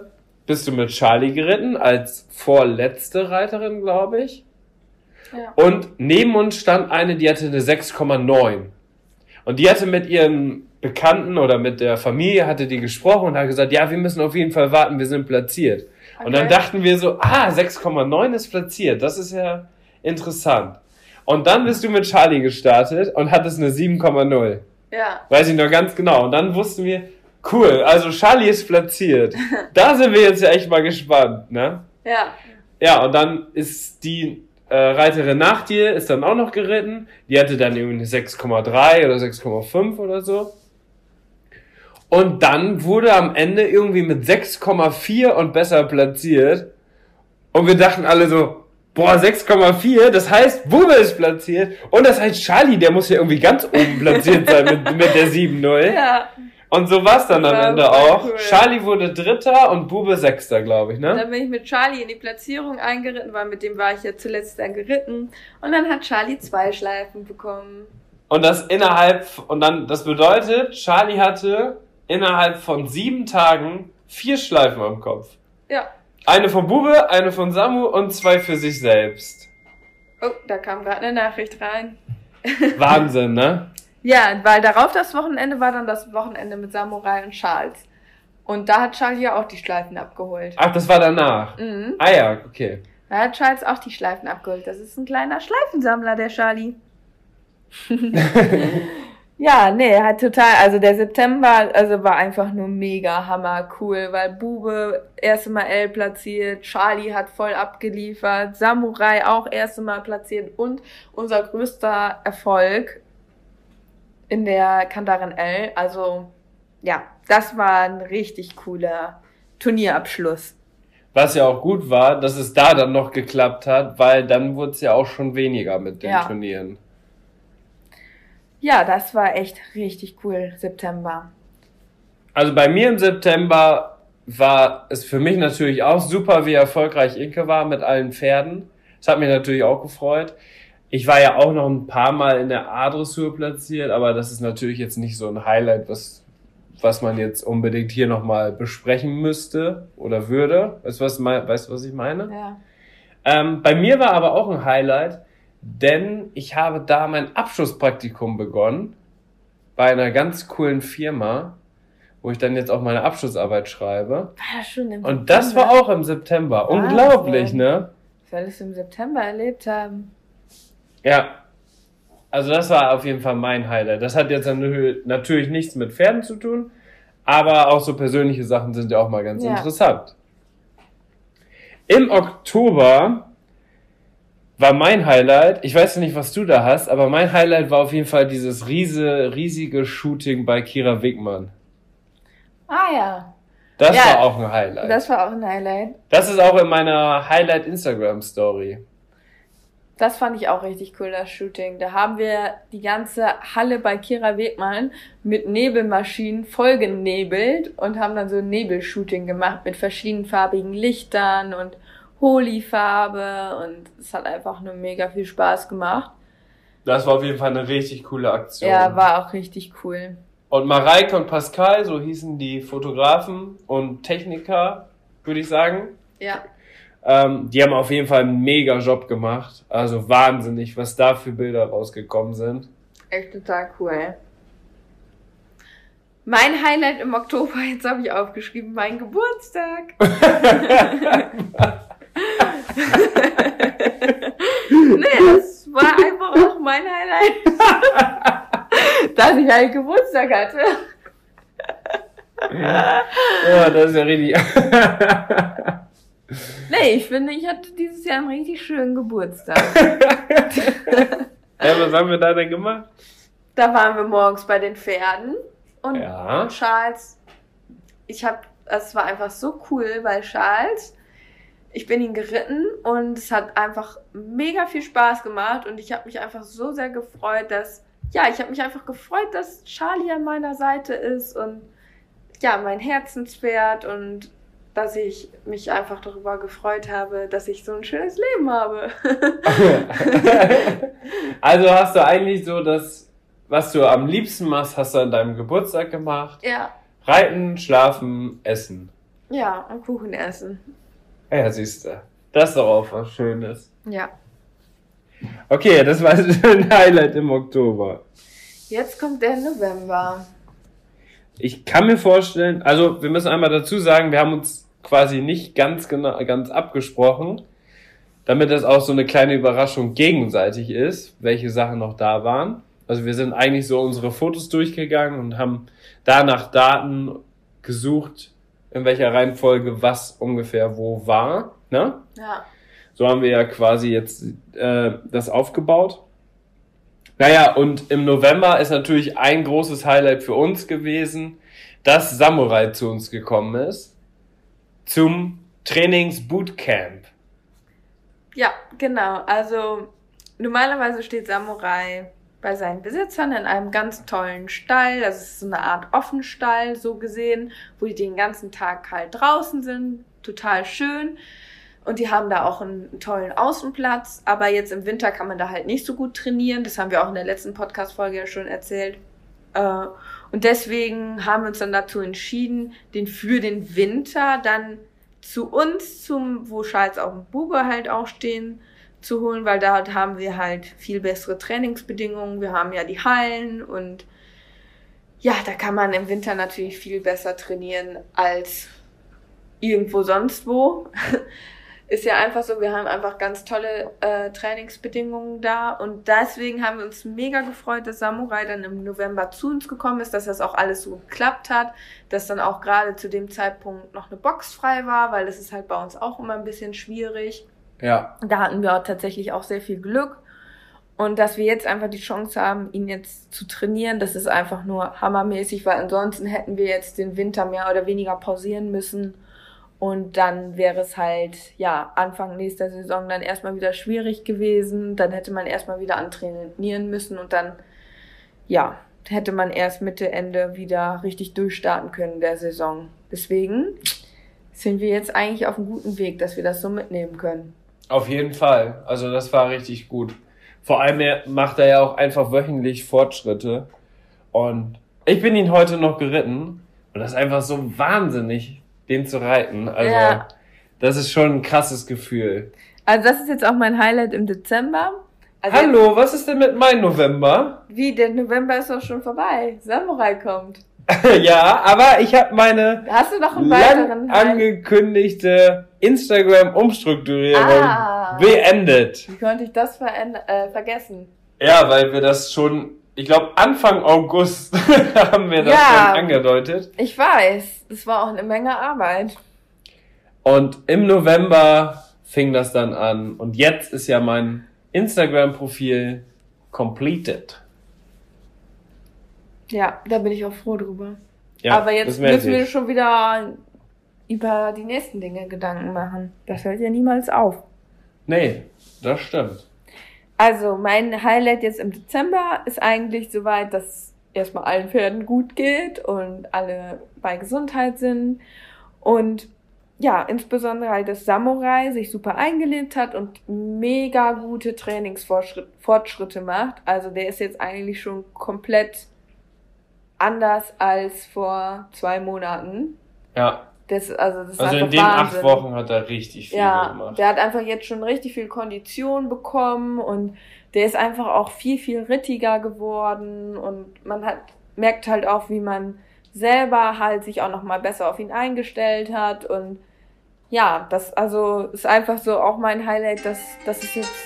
bist du mit Charlie geritten, als vorletzte Reiterin, glaube ich. Ja. Und neben uns stand eine, die hatte eine sechs Komma neun. Und die hatte mit ihren Bekannten oder mit der Familie, hatte die gesprochen und hat gesagt, ja, wir müssen auf jeden Fall warten, wir sind platziert. Okay. Und dann dachten wir so, ah, sechs Komma neun ist platziert, das ist ja interessant. Und dann bist du mit Charlie gestartet und hattest eine sieben Komma null. Ja. Weiß ich noch ganz genau. Und dann wussten wir, cool, also Charlie ist platziert. Da sind wir jetzt ja echt mal gespannt, ne? Ja. Ja, und dann ist die äh, Reiterin nach dir, ist dann auch noch geritten. Die hatte dann irgendwie eine sechs Komma drei oder sechs Komma fünf oder so. Und dann wurde am Ende irgendwie mit sechs Komma vier und besser platziert. Und wir dachten alle so, boah, sechs Komma vier, das heißt, Bube ist platziert. Und das heißt, Charlie, der muss ja irgendwie ganz oben platziert sein mit, mit der sieben null. Ja. Und so war's dann am War Ende voll auch. cool. Charlie wurde Dritter und Bube Sechster, glaube ich, ne? Dann bin ich mit Charlie in die Platzierung eingeritten, weil mit dem war ich ja zuletzt dann geritten. Und dann hat Charlie zwei Schleifen bekommen. Und das innerhalb, und dann, das bedeutet, Charlie hatte innerhalb von sieben Tagen vier Schleifen am Kopf. Ja. Eine von Bube, eine von Samu und zwei für sich selbst. Oh, da kam gerade eine Nachricht rein. Wahnsinn, ne? Ja, weil darauf das Wochenende war dann das Wochenende mit Samurai und Charles. Und da hat Charlie ja auch die Schleifen abgeholt. Ach, das war danach. Mhm. Ah ja, okay. Da hat Charles auch die Schleifen abgeholt. Das ist ein kleiner Schleifensammler, der Charlie. Ja, nee, hat total, also der September, also war einfach nur mega hammer cool, weil Bube erste Mal L platziert, Charlie hat voll abgeliefert, Samurai auch erste Mal platziert und unser größter Erfolg in der Kandarin L, also ja, das war ein richtig cooler Turnierabschluss. Was ja auch gut war, dass es da dann noch geklappt hat, weil dann wurde es ja auch schon weniger mit den Ja. Turnieren. Ja, das war echt richtig cool, September. Also bei mir im September war es für mich natürlich auch super, wie erfolgreich Inke war mit allen Pferden. Das hat mich natürlich auch gefreut. Ich war ja auch noch ein paar Mal in der A-Dressur platziert, aber das ist natürlich jetzt nicht so ein Highlight, was, was man jetzt unbedingt hier nochmal besprechen müsste oder würde. Weißt du, was, weißt du, was ich meine? Ja. Ähm, bei mir war aber auch ein Highlight, denn ich habe da mein Abschlusspraktikum begonnen bei einer ganz coolen Firma, wo ich dann jetzt auch meine Abschlussarbeit schreibe. War das schon im Und das war auch im September. Wahnsinn. Unglaublich, ne? Was wir alles im September erlebt haben. Ja. Also das war auf jeden Fall mein Highlight. Das hat jetzt natürlich nichts mit Pferden zu tun, aber auch so persönliche Sachen sind ja auch mal ganz Ja. interessant. Im Oktober war mein Highlight, ich weiß nicht, was du da hast, aber mein Highlight war auf jeden Fall dieses riese, riesige Shooting bei Kira Wigmann. Ah ja, Das Ja, war auch ein Highlight. Das, das war auch ein Highlight. ist auch in meiner Highlight-Instagram-Story. Das fand ich auch richtig cool, das Shooting. Da haben wir die ganze Halle bei Kira Wegmann mit Nebelmaschinen vollgenebelt und haben dann so ein Nebelshooting gemacht mit verschiedenfarbigen Lichtern und Holi-Farbe und es hat einfach nur mega viel Spaß gemacht. Das war auf jeden Fall eine richtig coole Aktion. Ja, war auch richtig cool. Und Mareike und Pascal, so hießen die Fotografen und Techniker, würde ich sagen. Ja. Ähm, die haben auf jeden Fall einen mega Job gemacht. Also wahnsinnig, was da für Bilder rausgekommen sind. Echt total cool. Mein Highlight im Oktober, jetzt habe ich aufgeschrieben, mein Geburtstag. Nee, das war einfach auch mein Highlight. Dass ich halt Geburtstag hatte. Ja, das ist ja richtig. Nee, ich finde, ich hatte dieses Jahr einen richtig schönen Geburtstag. Ja, was haben wir da denn gemacht? Da waren wir morgens bei den Pferden und, Ja. und Charles, ich hab, es war einfach so cool, weil Charles, ich bin ihn geritten und es hat einfach mega viel Spaß gemacht und ich habe mich einfach so sehr gefreut, dass, ja, ich habe mich einfach gefreut, dass Charlie an meiner Seite ist und ja, mein Herzenspferd und dass ich mich einfach darüber gefreut habe, dass ich so ein schönes Leben habe. Also hast du eigentlich so das, was du am liebsten machst, hast du an deinem Geburtstag gemacht? Ja, Reiten, schlafen, essen. Ja, und Kuchen essen. Ja, siehst du. Das ist doch auch was Schönes. Ja. Okay, das war ein Highlight im Oktober. Jetzt kommt der November. Ich kann mir vorstellen, also wir müssen einmal dazu sagen, wir haben uns quasi nicht ganz genau, ganz abgesprochen, damit das auch so eine kleine Überraschung gegenseitig ist, welche Sachen noch da waren. Also wir sind eigentlich so unsere Fotos durchgegangen und haben da nach Daten gesucht, in welcher Reihenfolge was ungefähr wo war, ne? Ja. So haben wir ja quasi jetzt äh, das aufgebaut. Naja, und im November ist natürlich ein großes Highlight für uns gewesen, dass Samurai zu uns gekommen ist zum Trainingsbootcamp. Ja, genau. Also normalerweise steht Samurai bei seinen Besitzern in einem ganz tollen Stall. Das ist so eine Art Offenstall, so gesehen, wo die den ganzen Tag halt draußen sind. Total schön. Und die haben da auch einen tollen Außenplatz. Aber jetzt im Winter kann man da halt nicht so gut trainieren. Das haben wir auch in der letzten Podcast-Folge ja schon erzählt. Und deswegen haben wir uns dann dazu entschieden, den für den Winter dann zu uns, zum, wo Charles auch und Bube halt auch stehen, zu holen, weil dort haben wir halt viel bessere Trainingsbedingungen. Wir haben ja die Hallen und ja, da kann man im Winter natürlich viel besser trainieren als irgendwo sonst wo. Ist ja einfach so, wir haben einfach ganz tolle äh, Trainingsbedingungen da und deswegen haben wir uns mega gefreut, dass Samurai dann im November zu uns gekommen ist, dass das auch alles so geklappt hat, dass dann auch gerade zu dem Zeitpunkt noch eine Box frei war, weil das ist halt bei uns auch immer ein bisschen schwierig. Ja. Da hatten wir auch tatsächlich auch sehr viel Glück und dass wir jetzt einfach die Chance haben, ihn jetzt zu trainieren, das ist einfach nur hammermäßig, weil ansonsten hätten wir jetzt den Winter mehr oder weniger pausieren müssen. Und dann wäre es halt, ja, Anfang nächster Saison dann erstmal wieder schwierig gewesen. Dann hätte man erstmal wieder antrainieren müssen und dann, ja, hätte man erst Mitte, Ende wieder richtig durchstarten können der Saison. Deswegen sind wir jetzt eigentlich auf einem guten Weg, dass wir das so mitnehmen können. Auf jeden Fall. Also das war richtig gut. Vor allem er macht er ja auch einfach wöchentlich Fortschritte. Und ich bin ihn heute noch geritten. Und das ist einfach so wahnsinnig, den zu reiten. Also ja. Das ist schon ein krasses Gefühl. Also das ist jetzt auch mein Highlight im Dezember. Also Hallo, was ist denn mit meinem November? Wie, der November ist doch schon vorbei. Samurai kommt. Ja, aber ich habe meine Hast du noch einen weiteren lang angekündigte Instagram-Umstrukturierung ah, beendet. Wie konnte ich das veränder- äh, vergessen? Ja, weil wir das schon, ich glaube Anfang August haben wir das ja, schon angedeutet. Ich weiß, es war auch eine Menge Arbeit. Und im November fing das dann an und jetzt ist ja mein Instagram-Profil completed. Ja, da bin ich auch froh drüber. Ja, aber jetzt müssen wir schon wieder über die nächsten Dinge Gedanken machen. Das hört ja niemals auf. Nee, das stimmt. Also mein Highlight jetzt im Dezember ist eigentlich soweit, dass erstmal allen Pferden gut geht und alle bei Gesundheit sind. Und ja, insbesondere halt, dass Samurai sich super eingelebt hat und mega gute Trainingsfortschritte macht. Also der ist jetzt eigentlich schon komplett anders als vor zwei Monaten. Ja. Das, also das ist also einfach in den Wahnsinn. acht Wochen hat er richtig viel ja, gemacht. Der hat einfach jetzt schon richtig viel Kondition bekommen und der ist einfach auch viel, viel rittiger geworden und man hat, merkt halt auch, wie man selber halt sich auch nochmal besser auf ihn eingestellt hat und ja, das also ist einfach so auch mein Highlight, dass, dass es jetzt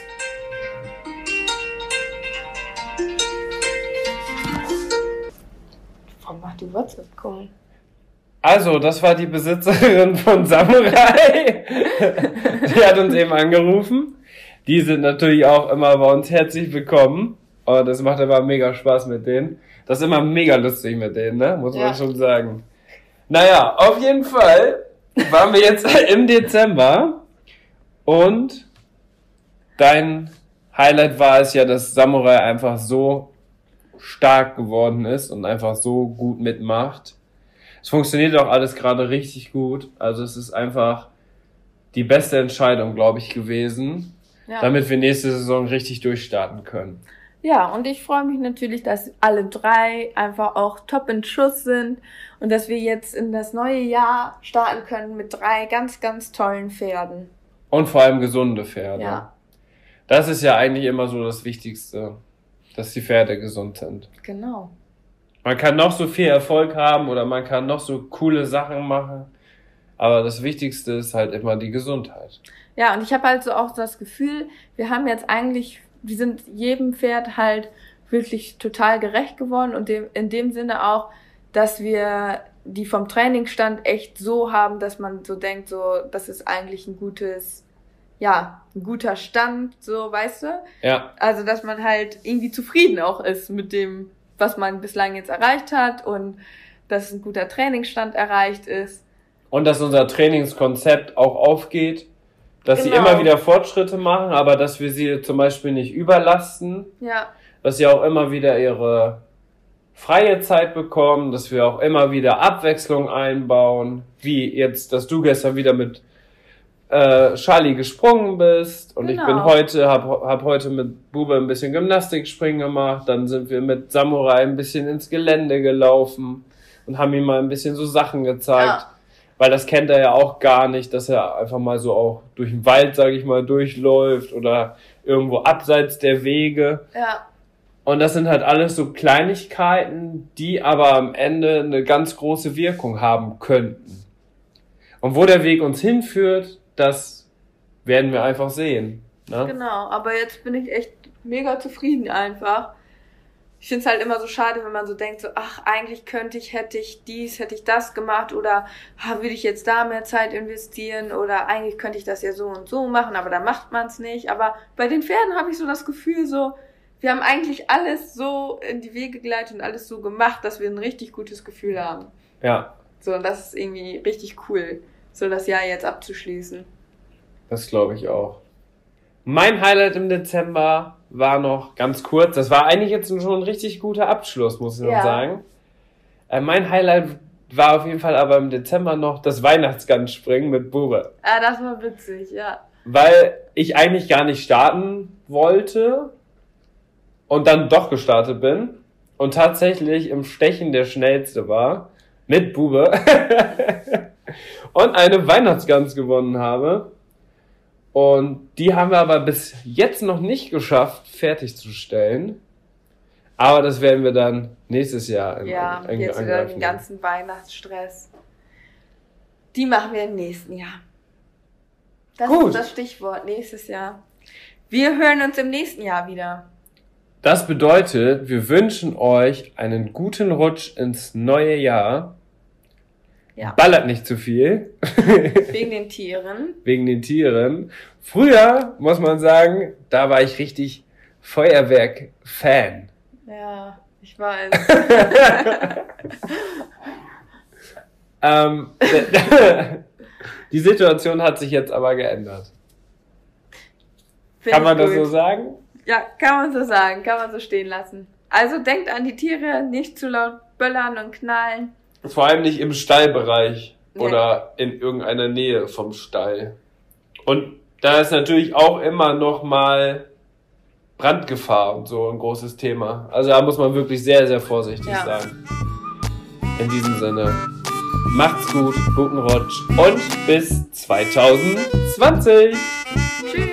Warum macht die WhatsApp-Call? Also, das war die Besitzerin von Samurai. Die hat uns eben angerufen. Die sind natürlich auch immer bei uns herzlich willkommen. Und das macht aber mega Spaß mit denen. Das ist immer mega lustig mit denen, ne? Muss ja. man schon sagen. Naja, auf jeden Fall waren wir jetzt im Dezember. Und dein Highlight war es ja, dass Samurai einfach so stark geworden ist und einfach so gut mitmacht. Es funktioniert auch alles gerade richtig gut. Also es ist einfach die beste Entscheidung, glaube ich, gewesen, ja. damit wir nächste Saison richtig durchstarten können. Ja, und ich freue mich natürlich, dass alle drei einfach auch top in Schuss sind und dass wir jetzt in das neue Jahr starten können mit drei ganz, ganz tollen Pferden. Und vor allem gesunde Pferde. Ja. Das ist ja eigentlich immer so das Wichtigste, dass die Pferde gesund sind. Genau. Man kann noch so viel Erfolg haben oder man kann noch so coole Sachen machen, aber das Wichtigste ist halt immer die Gesundheit. Ja, und ich habe halt so auch das Gefühl, wir haben jetzt eigentlich, wir sind jedem Pferd halt wirklich total gerecht geworden und dem, in dem Sinne auch, dass wir die vom Trainingsstand echt so haben, dass man so denkt, so, das ist eigentlich ein gutes, ja, ein guter Stand, so, weißt du? Ja. Also, dass man halt irgendwie zufrieden auch ist mit dem, was man bislang jetzt erreicht hat und dass ein guter Trainingsstand erreicht ist. Und dass unser Trainingskonzept auch aufgeht, dass Genau. sie immer wieder Fortschritte machen, aber dass wir sie zum Beispiel nicht überlasten, Ja, dass sie auch immer wieder ihre freie Zeit bekommen, dass wir auch immer wieder Abwechslung einbauen, wie jetzt, dass du gestern wieder mit äh, Charlie gesprungen bist und Genau. ich bin heute, hab, hab heute mit Bube ein bisschen Gymnastikspringen gemacht, dann sind wir mit Samurai ein bisschen ins Gelände gelaufen und haben ihm mal ein bisschen so Sachen gezeigt. Ja. Weil das kennt er ja auch gar nicht, dass er einfach mal so auch durch den Wald, sage ich mal, durchläuft oder irgendwo abseits der Wege. ja, Und das sind halt alles so Kleinigkeiten, die aber am Ende eine ganz große Wirkung haben könnten. Und wo der Weg uns hinführt, das werden wir einfach sehen. Ne? genau. Aber jetzt bin ich echt mega zufrieden einfach. Ich finde es halt immer so schade, wenn man so denkt, so, ach, eigentlich könnte ich, hätte ich dies, hätte ich das gemacht oder ah, würde ich jetzt da mehr Zeit investieren oder eigentlich könnte ich das ja so und so machen, aber da macht man es nicht. Aber bei den Pferden habe ich so das Gefühl, so, wir haben eigentlich alles so in die Wege geleitet und alles so gemacht, dass wir ein richtig gutes Gefühl haben. Ja, So, und das ist irgendwie richtig cool, so das Jahr jetzt abzuschließen. das glaube ich auch. Mein Highlight im Dezember war noch ganz kurz. Das war eigentlich jetzt schon ein richtig guter Abschluss, muss ich noch Ja. sagen. Äh, mein Highlight war auf jeden Fall aber im Dezember noch das Weihnachtsgansspringen mit Bube. Ah, das war witzig, ja. Weil ich eigentlich gar nicht starten wollte und dann doch gestartet bin und tatsächlich im Stechen der Schnellste war mit Bube und eine Weihnachtsgans gewonnen habe. Und die haben wir aber bis jetzt noch nicht geschafft, fertigzustellen. Aber das werden wir dann nächstes Jahr in, Ja, in, jetzt wieder den ganzen Weihnachtsstress. Die machen wir im nächsten Jahr. Das Gut. ist das Stichwort, nächstes Jahr. Wir hören uns im nächsten Jahr wieder. Das bedeutet, wir wünschen euch einen guten Rutsch ins neue Jahr. Ja. Ballert nicht zu viel. Wegen den Tieren. Wegen den Tieren. Früher, muss man sagen, da war ich richtig Feuerwerk-Fan. Ja, ich weiß. ähm, die Situation hat sich jetzt aber geändert. Find Kann man ich das so gut. sagen? Ja, kann man so sagen, kann man so stehen lassen. Also denkt an die Tiere, nicht zu laut böllern und knallen. Vor allem nicht im Stallbereich Nee. oder in irgendeiner Nähe vom Stall. Und da ist natürlich auch immer noch mal Brandgefahr und so ein großes Thema. Also da muss man wirklich sehr, sehr vorsichtig Ja. sein. In diesem Sinne, macht's gut, guten Rutsch und bis zwanzig zwanzig. Tschüss!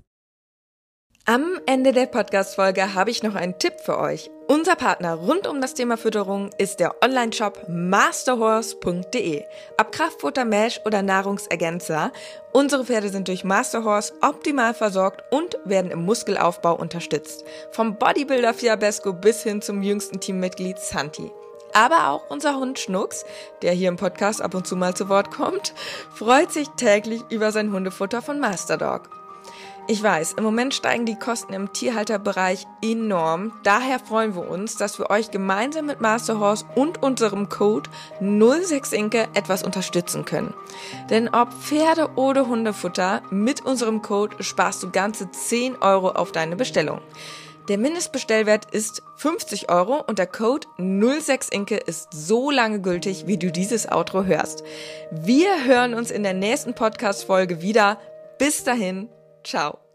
Am Ende der Podcast-Folge habe ich noch einen Tipp für euch. Unser Partner rund um das Thema Fütterung ist der Online-Shop masterhorse punkt de. Ob Kraftfutter, Mesh oder Nahrungsergänzer, unsere Pferde sind durch Masterhorse optimal versorgt und werden im Muskelaufbau unterstützt. Vom Bodybuilder Fiabesco bis hin zum jüngsten Teammitglied Santi. Aber auch unser Hund Schnucks, der hier im Podcast ab und zu mal zu Wort kommt, freut sich täglich über sein Hundefutter von Masterdog. Ich weiß, im Moment steigen die Kosten im Tierhalterbereich enorm. Daher freuen wir uns, dass wir euch gemeinsam mit Masterhorse und unserem Code null sechs Inke etwas unterstützen können. Denn ob Pferde- oder Hundefutter, mit unserem Code sparst du ganze zehn Euro auf deine Bestellung. Der Mindestbestellwert ist fünfzig Euro und der Code null sechs Inke ist so lange gültig, wie du dieses Outro hörst. Wir hören uns in der nächsten Podcast-Folge wieder. Bis dahin. Ciao.